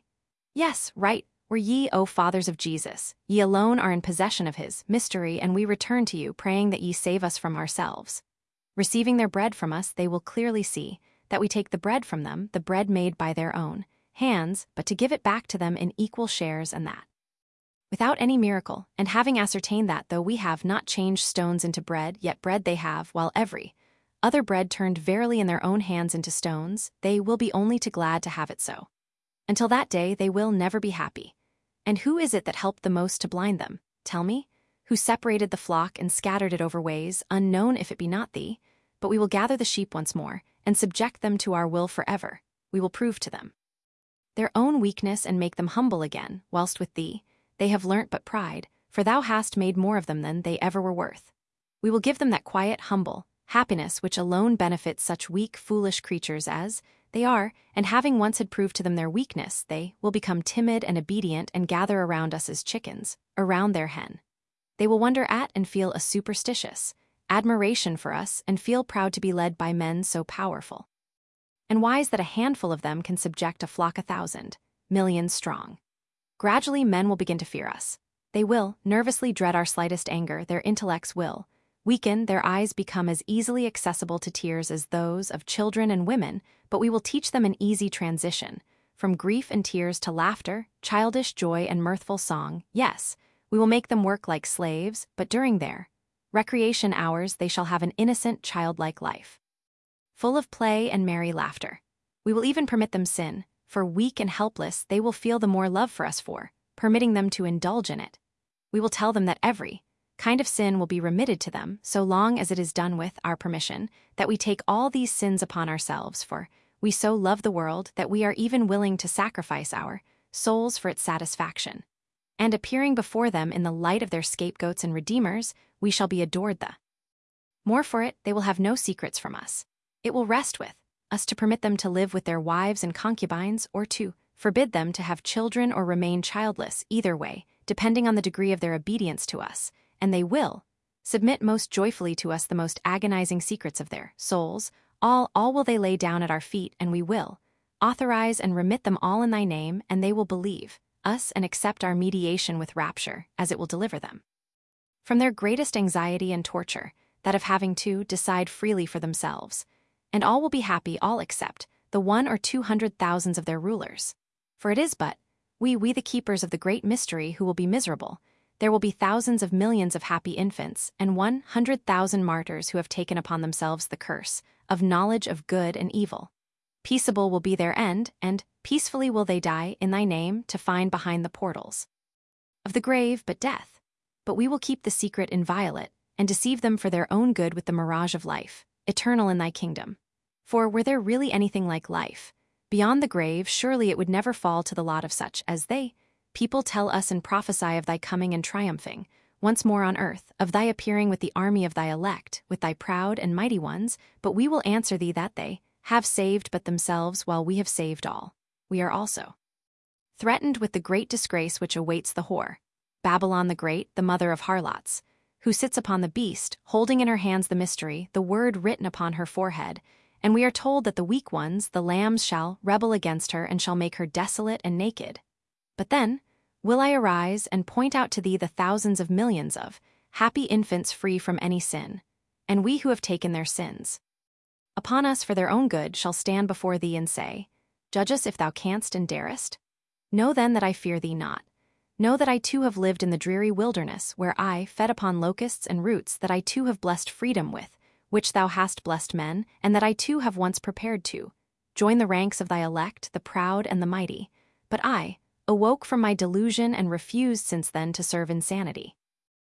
Yes, right, were ye, O fathers of Jesus, ye alone are in possession of his mystery, and we return to you, praying that ye save us from ourselves. Receiving their bread from us, they will clearly see that we take the bread from them, the bread made by their own hands, but to give it back to them in equal shares, and that without any miracle. And having ascertained that, though we have not changed stones into bread, yet bread they have, while every other bread turned verily in their own hands into stones, they will be only too glad to have it so. Until that day they will never be happy. And who is it that helped the most to blind them? Tell me, who separated the flock and scattered it over ways, unknown if it be not thee? But we will gather the sheep once more, and subject them to our will forever. We will prove to them their own weakness, and make them humble again, whilst with thee they have learnt but pride, for thou hast made more of them than they ever were worth. We will give them that quiet, humble happiness which alone benefits such weak, foolish creatures as they are, and having once had proved to them their weakness, they will become timid and obedient and gather around us as chickens around their hen. They will wonder at and feel a superstitious admiration for us, and feel proud to be led by men so powerful and wise that a handful of them can subject a flock a thousand, millions strong. Gradually men will begin to fear us. They will nervously dread our slightest anger, their intellects will weaken, their eyes become as easily accessible to tears as those of children and women, but we will teach them an easy transition, from grief and tears to laughter, childish joy and mirthful song. Yes, we will make them work like slaves, but during their recreation hours they shall have an innocent, childlike life, full of play and merry laughter. We will even permit them sin, for weak and helpless they will feel the more love for us for permitting them to indulge in it. We will tell them that every kind of sin will be remitted to them, so long as it is done with our permission, that we take all these sins upon ourselves, for we so love the world that we are even willing to sacrifice our souls for its satisfaction. And appearing before them in the light of their scapegoats and redeemers, we shall be adored the more for it. They will have no secrets from us. It will rest with us to permit them to live with their wives and concubines, or to forbid them to have children or remain childless, either way, depending on the degree of their obedience to us, and they will submit most joyfully to us the most agonizing secrets of their souls. All, all will they lay down at our feet, and we will authorize and remit them all in thy name, and they will believe us and accept our mediation with rapture, as it will deliver them from their greatest anxiety and torture, that of having to decide freely for themselves. And all will be happy, all except the one or two hundred thousands of their rulers. For it is but we, we the keepers of the great mystery, who will be miserable. There will be thousands of millions of happy infants, and one hundred thousand martyrs who have taken upon themselves the curse of knowledge of good and evil. Peaceable will be their end, and peacefully will they die in thy name, to find behind the portals of the grave but death. But we will keep the secret inviolate, and deceive them for their own good with the mirage of life, eternal in thy kingdom. For were there really anything like life beyond the grave, surely it would never fall to the lot of such as they. People tell us and prophesy of thy coming and triumphing once more on earth, of thy appearing with the army of thy elect, with thy proud and mighty ones, but we will answer thee that they have saved but themselves, while we have saved all. We are also threatened with the great disgrace which awaits the whore, Babylon the Great, the mother of harlots, who sits upon the beast, holding in her hands the mystery, the word written upon her forehead. And we are told that the weak ones, the lambs, shall rebel against her, and shall make her desolate and naked. But then will I arise and point out to thee the thousands of millions of happy infants free from any sin, and we who have taken their sins upon us for their own good shall stand before thee and say, Judge us if thou canst and darest. Know then that I fear thee not. Know that I too have lived in the dreary wilderness, where I fed upon locusts and roots, that I too have blessed freedom with which thou hast blessed men, and that I too have once prepared to join the ranks of thy elect, the proud and the mighty. But I awoke from my delusion and refused since then to serve insanity.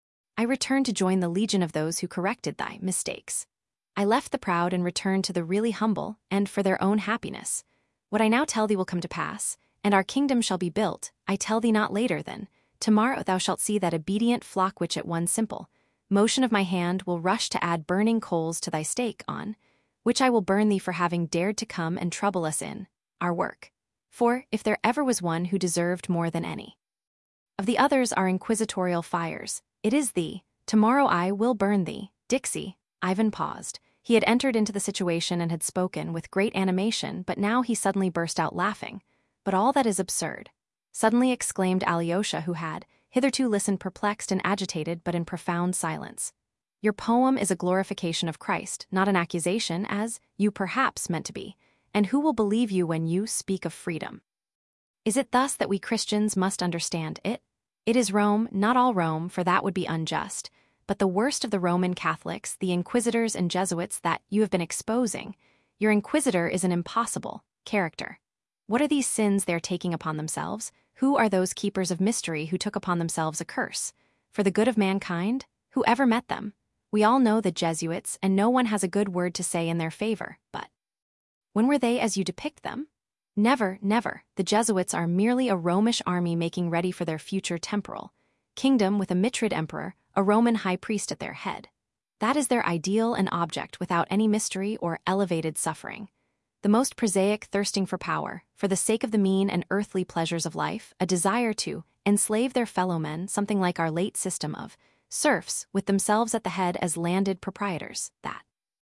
I returned to join the legion of those who corrected thy mistakes. I left the proud and returned to the really humble, and for their own happiness. What I now tell thee will come to pass, and our kingdom shall be built. I tell thee not later than tomorrow thou shalt see that obedient flock which at one simple motion of my hand will rush to add burning coals to thy stake, on which I will burn thee for having dared to come and trouble us in our work. For, if there ever was one who deserved more than any of the others our inquisitorial fires, it is thee. Tomorrow I will burn thee. Dixie. Ivan paused. He had entered into the situation and had spoken with great animation, but now he suddenly burst out laughing. But all that is absurd. suddenly exclaimed Alyosha, who had hitherto listened perplexed and agitated but in profound silence. Your poem is a glorification of Christ, not an accusation, as you perhaps meant to be. And who will believe you when you speak of freedom? Is it thus that we Christians must understand it? It is Rome, not all Rome, for that would be unjust, but the worst of the Roman Catholics, the inquisitors and Jesuits that you have been exposing. Your inquisitor is an impossible character. What are these sins they are taking upon themselves? Who are those keepers of mystery who took upon themselves a curse? For the good of mankind? Who ever met them? We all know the Jesuits, and no one has a good word to say in their favor, but when were they as you depict them? Never, never. The Jesuits are merely a Romish army making ready for their future temporal kingdom with a mitred emperor, a Roman high priest at their head. That is their ideal and object without any mystery or elevated suffering. The most prosaic thirsting for power, for the sake of the mean and earthly pleasures of life, a desire to enslave their fellow men, something like our late system of serfs, with themselves at the head as landed proprietors. That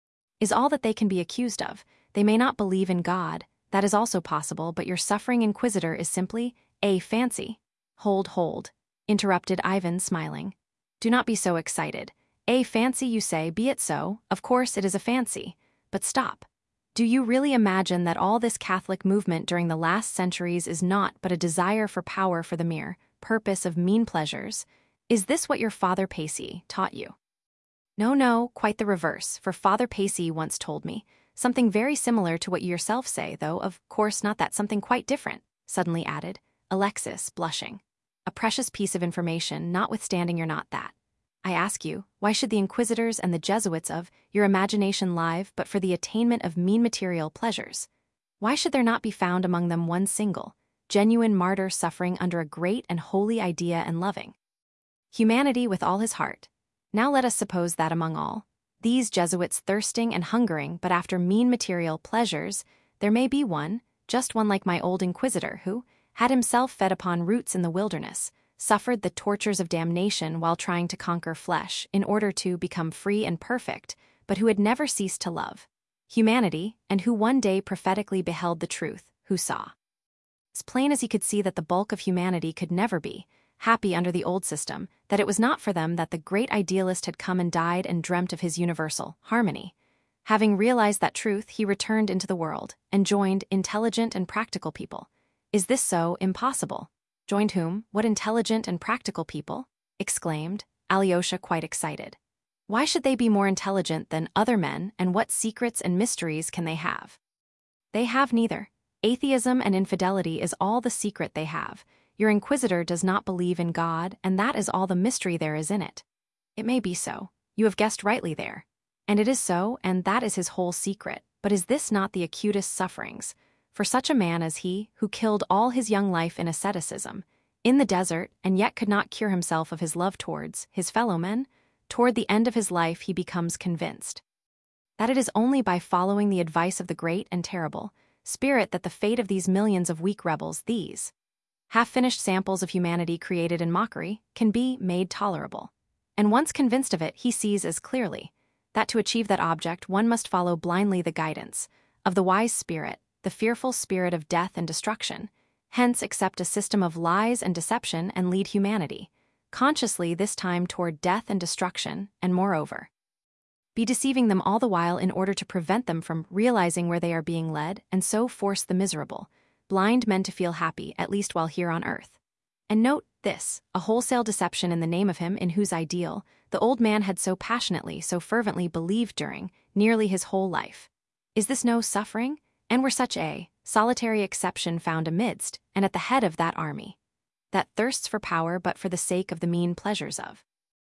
is all that they can be accused of. They may not believe in God, that is also possible, but your suffering inquisitor is simply a fancy. Hold, hold, interrupted Ivan, smiling. Do not be so excited. A fancy, you say, be it so, of course it is a fancy. But stop. Do you really imagine that all this Catholic movement during the last centuries is not but a desire for power for the mere purpose of mean pleasures? Is this what your Father Pacy taught you? No, no, quite the reverse, for Father Pacy once told me something very similar to what you yourself say, though of course not that something quite different, suddenly added Alexis, blushing. A precious piece of information, notwithstanding you're not that. I ask you, why should the inquisitors and the Jesuits of your imagination live but for the attainment of mean material pleasures? Why should there not be found among them one single, genuine martyr suffering under a great and holy idea and loving humanity with all his heart? Now let us suppose that among all these Jesuits thirsting and hungering but after mean material pleasures, there may be one, just one like my old inquisitor, who had himself fed upon roots in the wilderness, suffered the tortures of damnation while trying to conquer flesh in order to become free and perfect, but who had never ceased to love humanity, and who one day prophetically beheld the truth, who saw as plain as he could see that the bulk of humanity could never be happy under the old system, that it was not for them that the great idealist had come and died and dreamt of his universal harmony. Having realized that truth, he returned into the world and joined intelligent and practical people. Is this so? Impossible. Joined whom? What intelligent and practical people? Exclaimed Alyosha, quite excited. Why should they be more intelligent than other men, and what secrets and mysteries can they have? They have neither. Atheism and infidelity is all the secret they have. Your inquisitor does not believe in God, and that is all the mystery there is in it. It may be so. You have guessed rightly there. And it is so, and that is his whole secret. But is this not the acutest sufferings? For such a man as he, who killed all his young life in asceticism, in the desert, and yet could not cure himself of his love towards his fellow men, toward the end of his life he becomes convinced that it is only by following the advice of the great and terrible Spirit that the fate of these millions of weak rebels, these half-finished samples of humanity created in mockery, can be made tolerable. And once convinced of it, he sees as clearly that to achieve that object one must follow blindly the guidance of the wise spirit, the fearful spirit of death and destruction, hence accept a system of lies and deception and lead humanity, consciously this time toward death and destruction, and moreover, be deceiving them all the while in order to prevent them from realizing where they are being led, and so force the miserable, blind men to feel happy, at least while here on earth. And note this, a wholesale deception in the name of him in whose ideal the old man had so passionately, so fervently believed during nearly his whole life. Is this no suffering? And were such a solitary exception found amidst, and at the head of that army, that thirsts for power but for the sake of the mean pleasures of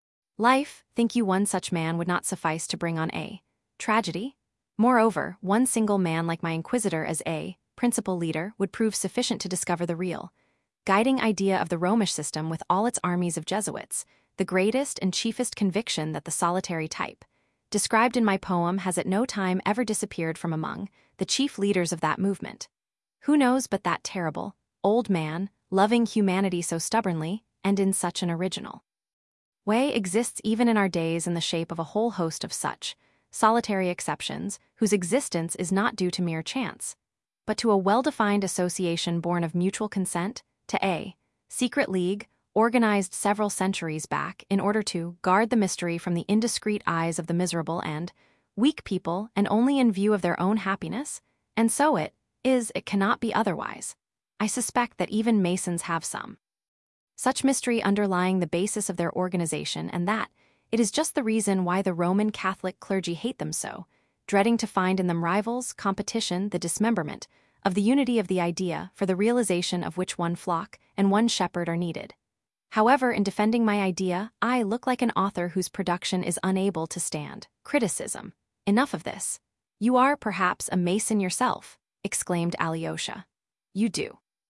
life, think you one such man would not suffice to bring on a tragedy? Moreover, one single man like my inquisitor as a principal leader would prove sufficient to discover the real guiding idea of the Romish system with all its armies of Jesuits, the greatest and chiefest conviction that the solitary type described in my poem has at no time ever disappeared from among the chief leaders of that movement. Who knows but that terrible old man, loving humanity so stubbornly and in such an original way, exists even in our days in the shape of a whole host of such solitary exceptions whose existence is not due to mere chance, but to a well-defined association born of mutual consent, to A, secret league, organized several centuries back in order to guard the mystery from the indiscreet eyes of the miserable and weak people and only in view of their own happiness, and so it is, it cannot be otherwise. I suspect that even Masons have some such mystery underlying the basis of their organization, and that it is just the reason why the Roman Catholic clergy hate them so, dreading to find in them rivals, competition, the dismemberment of the unity of the idea for the realization of which one flock and one shepherd are needed. However, in defending my idea, I look like an author whose production is unable to stand criticism. Enough of this. You are, perhaps, a Mason yourself, exclaimed Alyosha. You do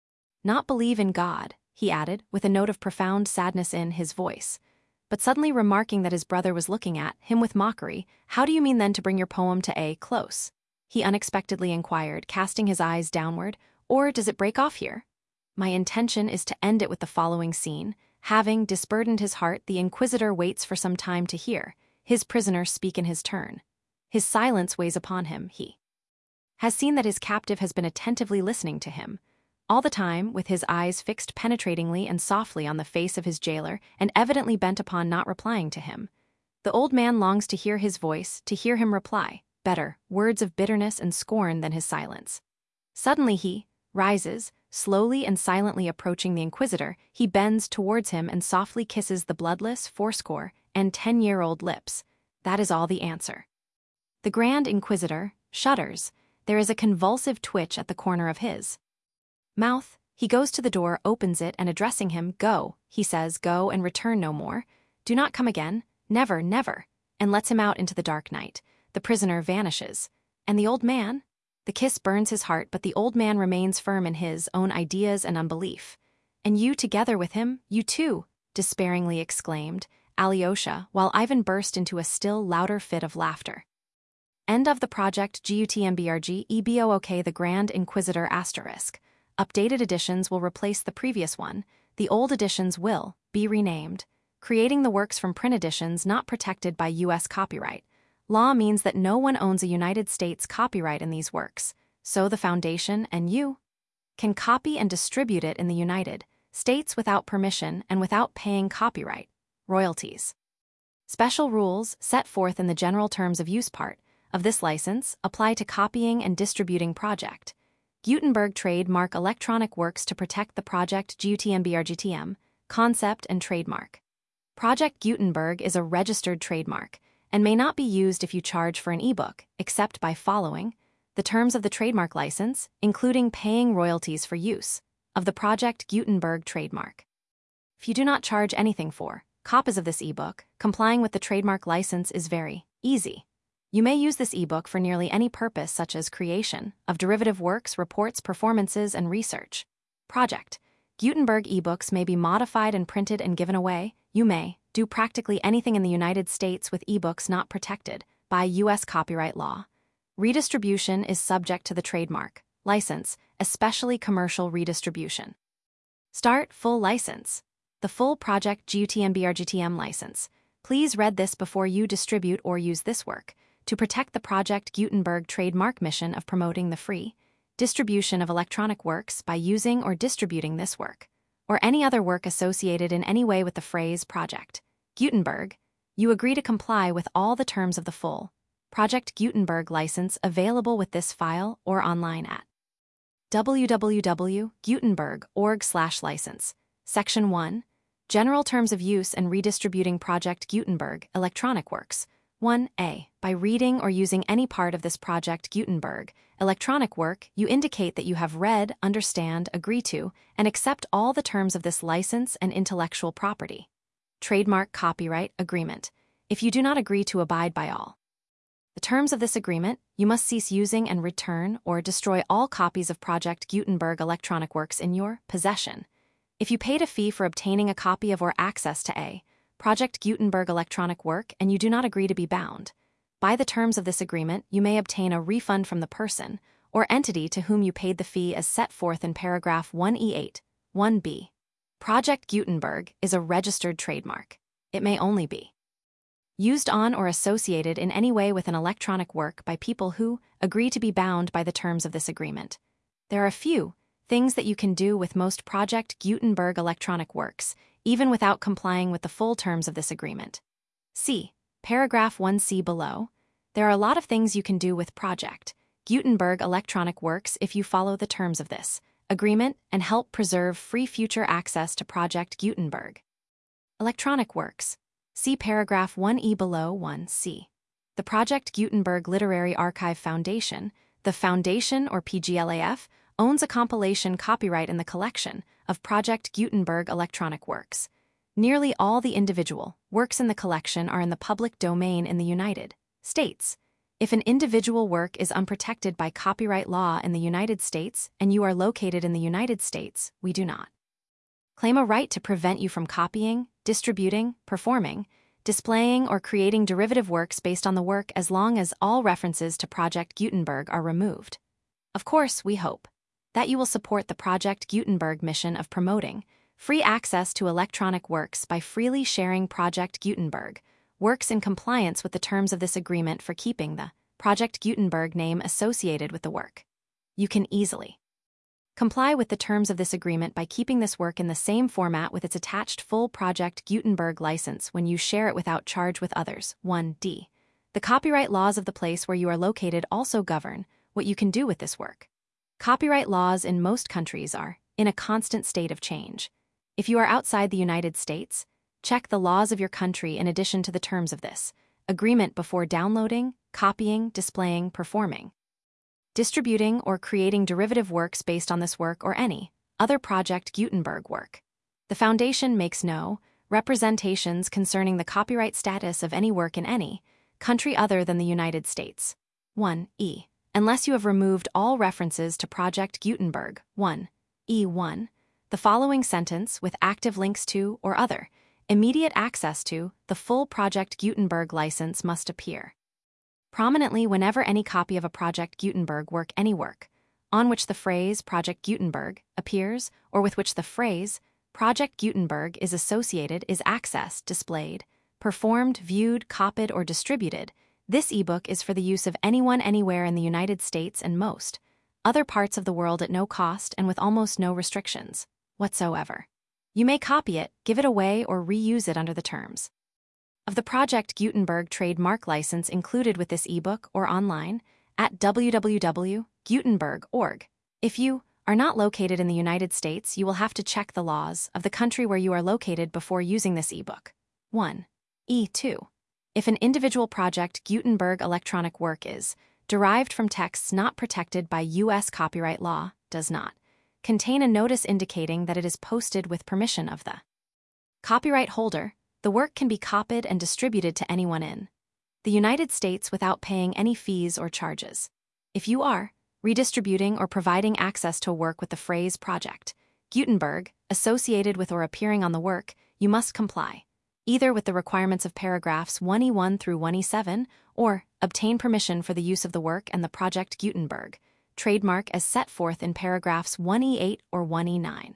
not believe in God, he added, with a note of profound sadness in his voice. But suddenly remarking that his brother was looking at him with mockery, how do you mean then to bring your poem to a close? He unexpectedly inquired, casting his eyes downward, or does it break off here? My intention is to end it with the following scene. Having disburdened his heart, the inquisitor waits for some time to hear his prisoner speak in his turn. His silence weighs upon him. He has seen that his captive has been attentively listening to him, all the time with his eyes fixed penetratingly and softly on the face of his jailer and evidently bent upon not replying to him. The old man longs to hear his voice, to hear him reply, better, words of bitterness and scorn than his silence. Suddenly he rises, slowly and silently approaching the inquisitor. He bends towards him and softly kisses the bloodless, fourscore, and ten-year-old lips. That is all the answer. The Grand Inquisitor shudders. There is a convulsive twitch at the corner of his mouth. He goes to the door, opens it, and addressing him, "Go," he says, "go and return no more. Do not come again, never, never," and lets him out into the dark night. The prisoner vanishes. And the old man? The kiss burns his heart, but the old man remains firm in his own ideas and unbelief. "And you together with him, you too," despairingly exclaimed Alyosha, while Ivan burst into a still louder fit of laughter. End of the project. Gutenberg ebook The Grand Inquisitor asterisk. Updated editions will replace the previous one. The old editions will be renamed. Creating the works from print editions not protected by U S copyright law means that no one owns a United States copyright in these works, so the Foundation and you can copy and distribute it in the United States without permission and without paying copyright royalties. Special rules set forth in the general terms of use part of this license apply to copying and distributing Project Gutenberg trademark electronic works to protect the Project Gutenberg concept and trademark. Project Gutenberg is a registered trademark and may not be used if you charge for an ebook, except by following the terms of the trademark license, including paying royalties for use of the Project Gutenberg trademark. If you do not charge anything for copies of this ebook, complying with the trademark license is very easy. You may use this ebook for nearly any purpose, such as creation of derivative works, reports, performances, and research. Project Gutenberg ebooks may be modified and printed and given away. You may do practically anything in the United States with ebooks not protected by U S copyright law. Redistribution is subject to the trademark license, especially commercial redistribution. Start full license. The full Project Gutenberg license. Please read this before you distribute or use this work to protect the Project Gutenberg trademark mission of promoting the free distribution of electronic works by using or distributing this work, or any other work associated in any way with the phrase Project Gutenberg. You agree to comply with all the terms of the full Project Gutenberg license available with this file or online at w w w dot gutenberg dot org slash license. Section one. General Terms of Use and Redistributing Project Gutenberg Electronic Works. one A. By reading or using any part of this Project Gutenberg electronic work, you indicate that you have read, understand, agree to, and accept all the terms of this license and intellectual property. Trademark Copyright Agreement. If you do not agree to abide by all the terms of this agreement, you must cease using and return or destroy all copies of Project Gutenberg electronic works in your possession. If you paid a fee for obtaining a copy of or access to a Project Gutenberg electronic work and you do not agree to be bound by the terms of this agreement, you may obtain a refund from the person or entity to whom you paid the fee as set forth in paragraph one E eight, one B. Project Gutenberg is a registered trademark. It may only be used on or associated in any way with an electronic work by people who agree to be bound by the terms of this agreement. There are few things that you can do with most Project Gutenberg electronic works, even without complying with the full terms of this agreement. See paragraph one C below. There are a lot of things you can do with Project Gutenberg electronic works if you follow the terms of this agreement and help preserve free future access to Project Gutenberg electronic works. See paragraph one E below one C. The Project Gutenberg Literary Archive Foundation, the Foundation or P G L A F, owns a compilation copyright in the collection of Project Gutenberg electronic works. Nearly all the individual works in the collection are in the public domain in the United States. If an individual work is unprotected by copyright law in the United States and you are located in the United States, we do not claim a right to prevent you from copying, distributing, performing, displaying, or creating derivative works based on the work as long as all references to Project Gutenberg are removed. Of course, we hope that you will support the Project Gutenberg mission of promoting free access to electronic works by freely sharing Project Gutenberg works in compliance with the terms of this agreement for keeping the Project Gutenberg name associated with the work. You can easily comply with the terms of this agreement by keeping this work in the same format with its attached full Project Gutenberg license when you share it without charge with others. one D. The copyright laws of the place where you are located also govern what you can do with this work. Copyright laws in most countries are in a constant state of change. If you are outside the United States, check the laws of your country in addition to the terms of this agreement before downloading, copying, displaying, performing, distributing, or creating derivative works based on this work or any other Project Gutenberg work. The Foundation makes no representations concerning the copyright status of any work in any country other than the United States. one E. Unless you have removed all references to Project Gutenberg. one E one. The following sentence with active links to or other immediate access to the full Project Gutenberg license must appear prominently whenever any copy of a Project Gutenberg work, any work on which the phrase Project Gutenberg appears or with which the phrase Project Gutenberg is associated is accessed, displayed, performed, viewed, copied, or distributed. This ebook is for the use of anyone anywhere in the United States and most other parts of the world at no cost and with almost no restrictions whatsoever. You may copy it, give it away, or reuse it under the terms of the Project Gutenberg trademark license included with this ebook or online at w w w dot gutenberg dot org. If you are not located in the United States, you will have to check the laws of the country where you are located before using this ebook. one E two. If an individual Project Gutenberg electronic work is derived from texts not protected by U S copyright law, does not contain a notice indicating that it is posted with permission of the copyright holder, the work can be copied and distributed to anyone in the United States without paying any fees or charges. If you are redistributing or providing access to a work with the phrase Project Gutenberg associated with or appearing on the work, you must comply either with the requirements of paragraphs one E one through one E seven or obtain permission for the use of the work and the Project Gutenberg trademark as set forth in paragraphs one E eight or one E nine.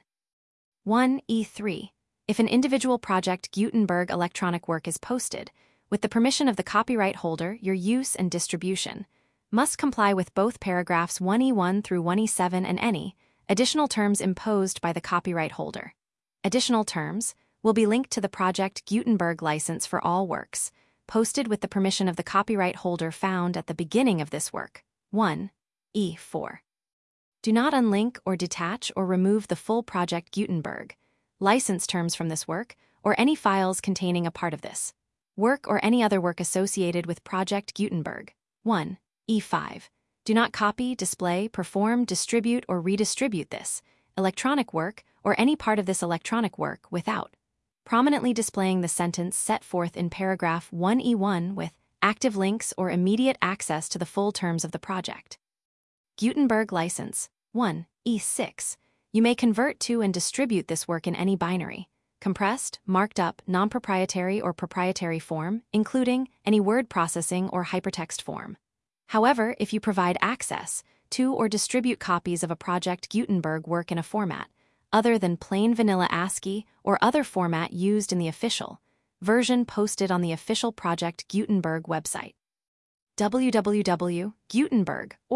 one E three. If an individual Project Gutenberg electronic work is posted, with the permission of the copyright holder, your use and distribution must comply with both paragraphs one E one through one E seven and any additional terms imposed by the copyright holder. Additional terms will be linked to the Project Gutenberg license for all works, posted with the permission of the copyright holder found at the beginning of this work. one E four. Do not unlink or detach or remove the full Project Gutenberg license terms from this work or any files containing a part of this work or any other work associated with Project Gutenberg. one E five. Do not copy, display, perform, distribute, or redistribute this electronic work or any part of this electronic work without prominently displaying the sentence set forth in paragraph one E one with active links or immediate access to the full terms of the Project Gutenberg license. one E six. You may convert to and distribute this work in any binary, compressed, marked up, non-proprietary or proprietary form, including any word processing or hypertext form. However, if you provide access to or distribute copies of a Project Gutenberg work in a format other than plain vanilla ASCII or other format used in the official version posted on the official Project Gutenberg website, w w w dot gutenberg dot org,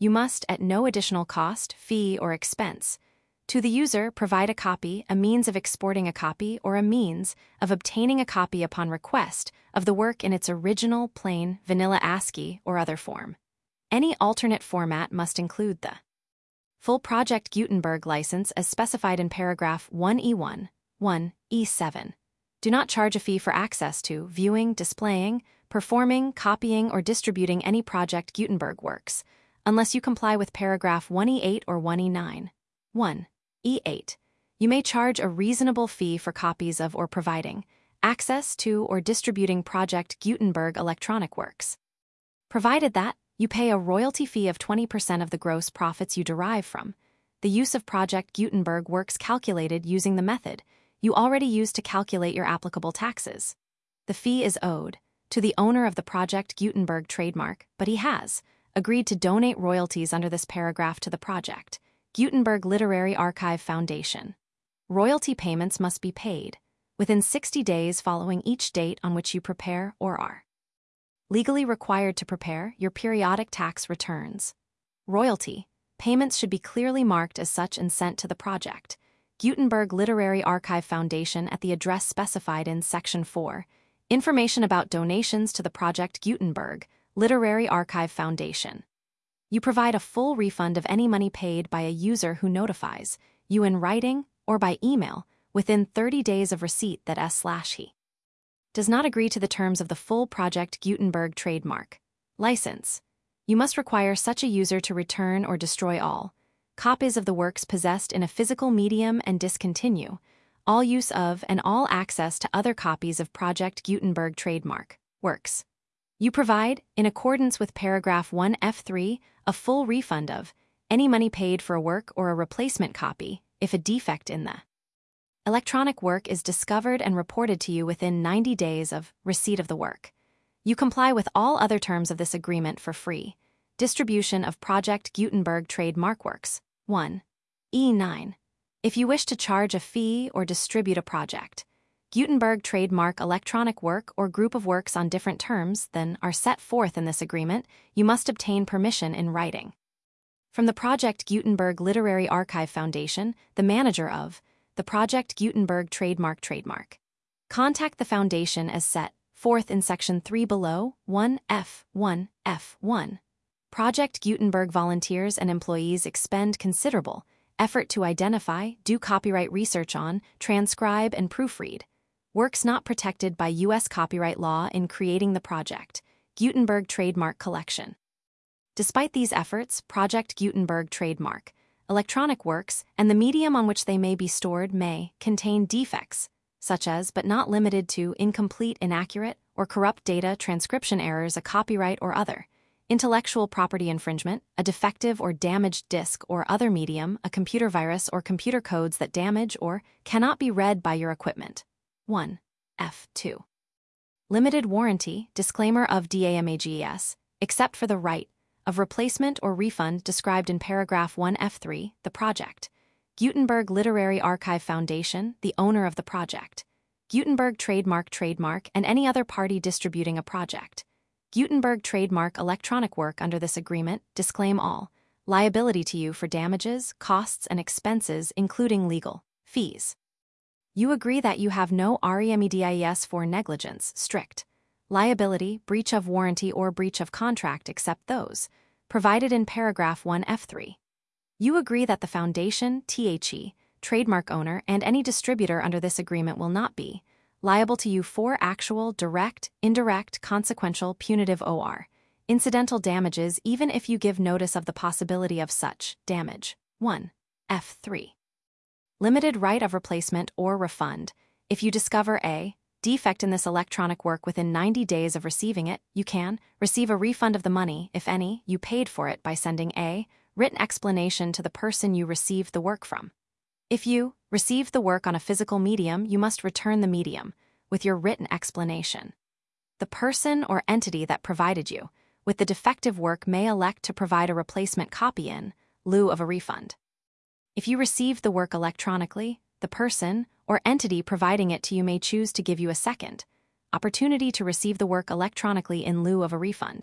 you must, at no additional cost, fee, or expense, to the user provide a copy, a means of exporting a copy, or a means of obtaining a copy upon request of the work in its original, plain, vanilla ASCII or other form. Any alternate format must include the full Project Gutenberg license as specified in paragraph one E one, one E seven. Do not charge a fee for access to, viewing, displaying, performing, copying, or distributing any Project Gutenberg works, unless you comply with paragraph one E eight or one E nine. one E eight. You may charge a reasonable fee for copies of or providing access to or distributing Project Gutenberg electronic works, provided that you pay a royalty fee of twenty percent of the gross profits you derive from the use of Project Gutenberg works calculated using the method you already used to calculate your applicable taxes. The fee is owed to the owner of the Project Gutenberg trademark, but he has agreed to donate royalties under this paragraph to the Project Gutenberg Literary Archive Foundation. Royalty payments must be paid within sixty days following each date on which you prepare or are legally required to prepare your periodic tax returns. Royalty payments should be clearly marked as such and sent to the Project Gutenberg Literary Archive Foundation at the address specified in Section four. Information about donations to the Project Gutenberg Literary Archive Foundation. You provide a full refund of any money paid by a user who notifies you in writing or by email within thirty days of receipt that S slash he does not agree to the terms of the full Project Gutenberg trademark license. You must require such a user to return or destroy all copies of the works possessed in a physical medium and discontinue all use of and all access to other copies of Project Gutenberg trademark works. You provide, in accordance with paragraph one F three, a full refund of any money paid for a work or a replacement copy if a defect in the electronic work is discovered and reported to you within ninety days of receipt of the work. You comply with all other terms of this agreement for free distribution of Project Gutenberg trademark works. one E nine. If you wish to charge a fee or distribute a Project Gutenberg trademark electronic work or group of works on different terms than are set forth in this agreement, you must obtain permission in writing from the Project Gutenberg Literary Archive Foundation, the manager of the Project Gutenberg trademark trademark. Contact the foundation as set forth in Section three below, one F one F one. Project Gutenberg volunteers and employees expend considerable effort to identify, do copyright research on, transcribe, and proofread works not protected by U S copyright law in creating the Project Gutenberg trademark collection. Despite these efforts, Project Gutenberg trademark electronic works and the medium on which they may be stored may contain defects, such as but not limited to incomplete, inaccurate, or corrupt data, transcription errors, a copyright or other intellectual property infringement, a defective or damaged disk or other medium, a computer virus, or computer codes that damage or cannot be read by your equipment. one F two. Limited warranty, disclaimer of DAMAGES, except for the right of replacement or refund described in paragraph one F three, the Project Gutenberg Literary Archive Foundation, the owner of the Project Gutenberg trademark trademark and any other party distributing a Project Gutenberg trademark electronic work under this agreement disclaim all liability to you for damages, costs, and expenses, including legal fees. You agree that you have no remedies for negligence, strict liability, breach of warranty, or breach of contract except those provided in paragraph one F three. You agree that the foundation, the trademark owner, and any distributor under this agreement will not be liable to you for actual, direct, indirect, consequential, punitive or incidental damages even if you give notice of the possibility of such damage. one F three. Limited right of replacement or refund. If you discover a defect in this electronic work within ninety days of receiving it, you can receive a refund of the money, if any, you paid for it by sending a written explanation to the person you received the work from. If you received the work on a physical medium, you must return the medium with your written explanation. The person or entity that provided you with the defective work may elect to provide a replacement copy in lieu of a refund. If you received the work electronically, the person or entity providing it to you may choose to give you a second opportunity to receive the work electronically in lieu of a refund.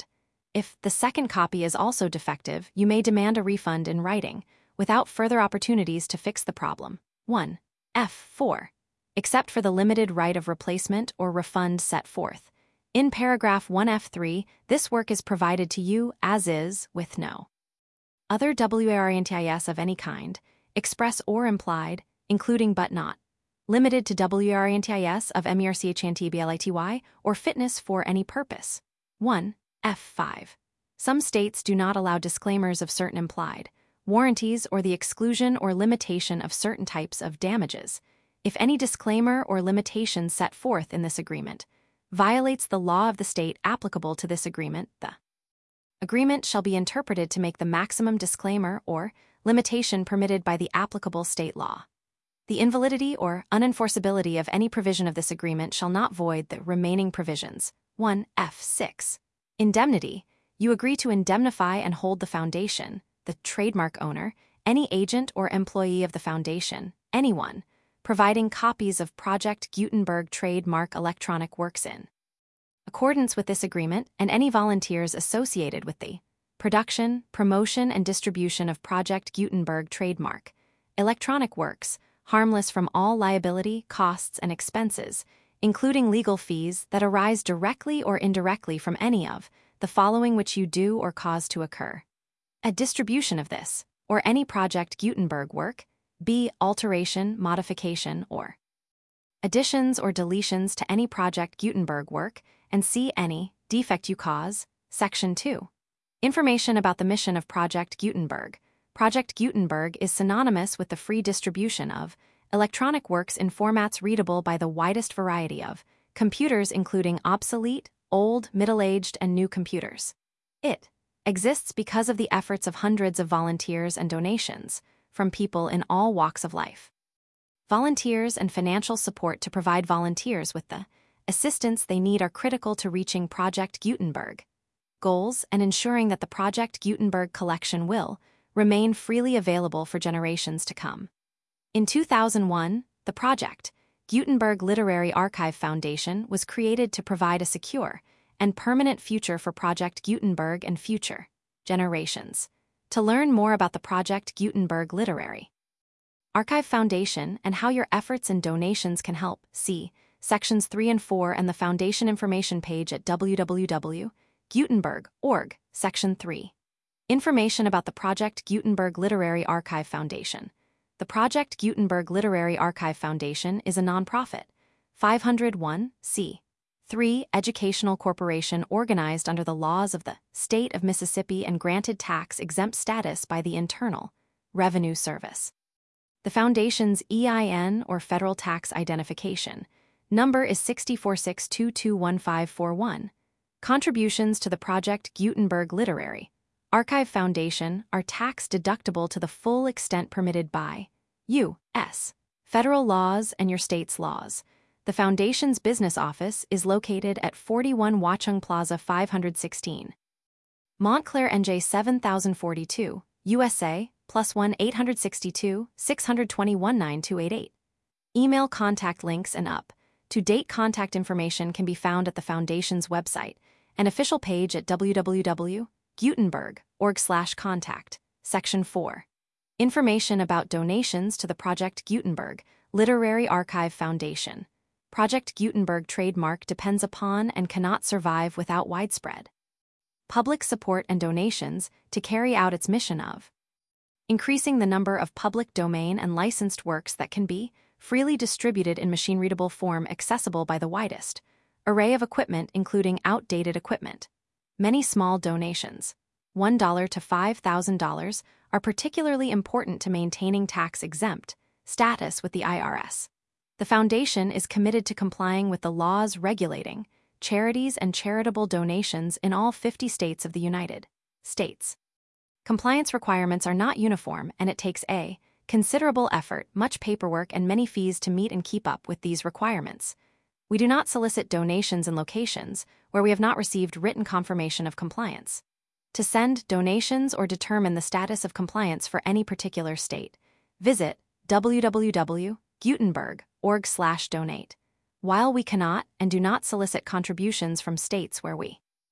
If the second copy is also defective, you may demand a refund in writing, without further opportunities to fix the problem. one. F four. Except for the limited right of replacement or refund set forth in paragraph one F three, this work is provided to you as is, with no other warranties of any kind, express or implied, including but not limited to warranties of merchantability or fitness for any purpose. one. F five. Some states do not allow disclaimers of certain implied warranties or the exclusion or limitation of certain types of damages. If any disclaimer or limitation set forth in this agreement violates the law of the state applicable to this agreement, the agreement shall be interpreted to make the maximum disclaimer or limitation permitted by the applicable state law. The invalidity or unenforceability of any provision of this agreement shall not void the remaining provisions. one. F six. Indemnity. You agree to indemnify and hold the foundation, the trademark owner, any agent or employee of the foundation, anyone, providing copies of Project Gutenberg trademark electronic works in accordance with this agreement, and any volunteers associated with the production, promotion, and distribution of Project Gutenberg trademark electronic works, harmless from all liability, costs, and expenses, including legal fees that arise directly or indirectly from any of the following which you do or cause to occur: a distribution of this, or any Project Gutenberg work, b. alteration, modification, or additions or deletions to any Project Gutenberg work, and c. any defect you cause. Section two. Information about the mission of Project Gutenberg. Project Gutenberg is synonymous with the free distribution of electronic works in formats readable by the widest variety of computers, including obsolete, old, middle-aged, and new computers. It exists because of the efforts of hundreds of volunteers and donations from people in all walks of life. Volunteers and financial support to provide volunteers with the assistance they need are critical to reaching Project Gutenberg goals and ensuring that the Project Gutenberg collection will remain freely available for generations to come. In two thousand one, the Project Gutenberg Literary Archive Foundation was created to provide a secure and permanent future for Project Gutenberg and future generations. To learn more about the Project Gutenberg Literary Archive Foundation and how your efforts and donations can help, see Sections three and four and the Foundation information page at w w w dot gutenberg dot org, Section three. Information about the Project Gutenberg Literary Archive Foundation. The Project Gutenberg Literary Archive Foundation is a nonprofit, five oh one c three educational corporation organized under the laws of the State of Mississippi and granted tax-exempt status by the Internal Revenue Service. The Foundation's E I N, or Federal Tax Identification number, is six four six two two one five four one. Contributions to the Project Gutenberg Literary Archive Foundation are tax-deductible to the full extent permitted by U S federal laws and your state's laws. The Foundation's business office is located at forty-one Watchung Plaza five sixteen, Montclair, N J seven thousand forty-two, U S A, plus one eight six two, six two one, nine two eight eight. Email contact links and up-to-date contact information can be found at the Foundation's website and official page at w w w dot gutenberg dot org slash contact. Section four. Information about donations to the Project Gutenberg Literary Archive Foundation. Project Gutenberg trademark depends upon and cannot survive without widespread public support and donations to carry out its mission of increasing the number of public domain and licensed works that can be freely distributed in machine-readable form accessible by the widest array of equipment, including outdated equipment. Many small donations, one dollar to five thousand dollars, are particularly important to maintaining tax-exempt status with the I R S. The Foundation is committed to complying with the laws regulating charities and charitable donations in all fifty states of the United States. Compliance requirements are not uniform, and it takes a considerable effort, much paperwork, and many fees to meet and keep up with these requirements. We do not solicit donations in locations where we have not received written confirmation of compliance. To send donations or determine the status of compliance for any particular state, visit w w w dot gutenberg dot org slash donate. While we cannot and do not solicit contributions from states where we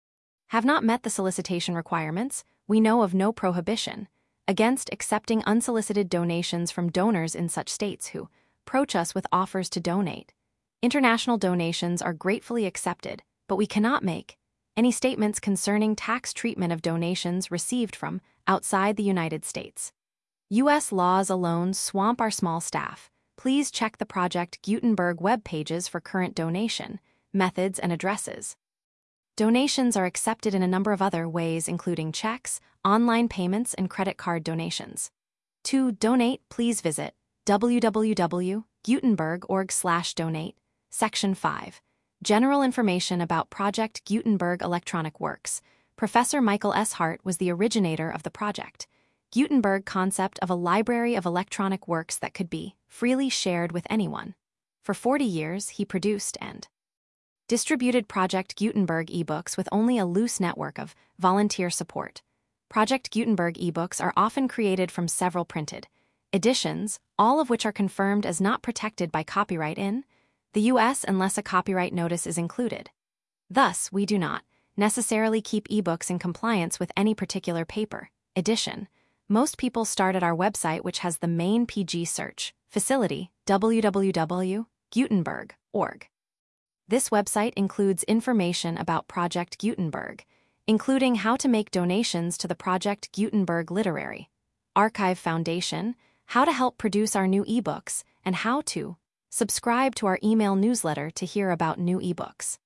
have not met the solicitation requirements, we know of no prohibition against accepting unsolicited donations from donors in such states who approach us with offers to donate. International donations are gratefully accepted, but we cannot make any statements concerning tax treatment of donations received from outside the United States. U S laws alone swamp our small staff. Please check the Project Gutenberg web pages for current donation methods and addresses. Donations are accepted in a number of other ways, including checks, online payments, and credit card donations. To donate, please visit w w w dot gutenberg dot org slash donate, Section five. General information about Project Gutenberg Electronic Works. Professor Michael S. Hart was the originator of the Project Gutenberg concept of a library of electronic works that could be freely shared with anyone. For forty years, he produced and distributed Project Gutenberg ebooks with only a loose network of volunteer support. Project Gutenberg ebooks are often created from several printed editions, all of which are confirmed as not protected by copyright in the U S unless a copyright notice is included. Thus, we do not necessarily keep ebooks in compliance with any particular paper edition. Most people start at our website, which has the main P G search facility, w w w dot gutenberg dot org. This website includes information about Project Gutenberg, including how to make donations to the Project Gutenberg Literary Archive Foundation, how to help produce our new ebooks, and how to subscribe to our email newsletter to hear about new ebooks.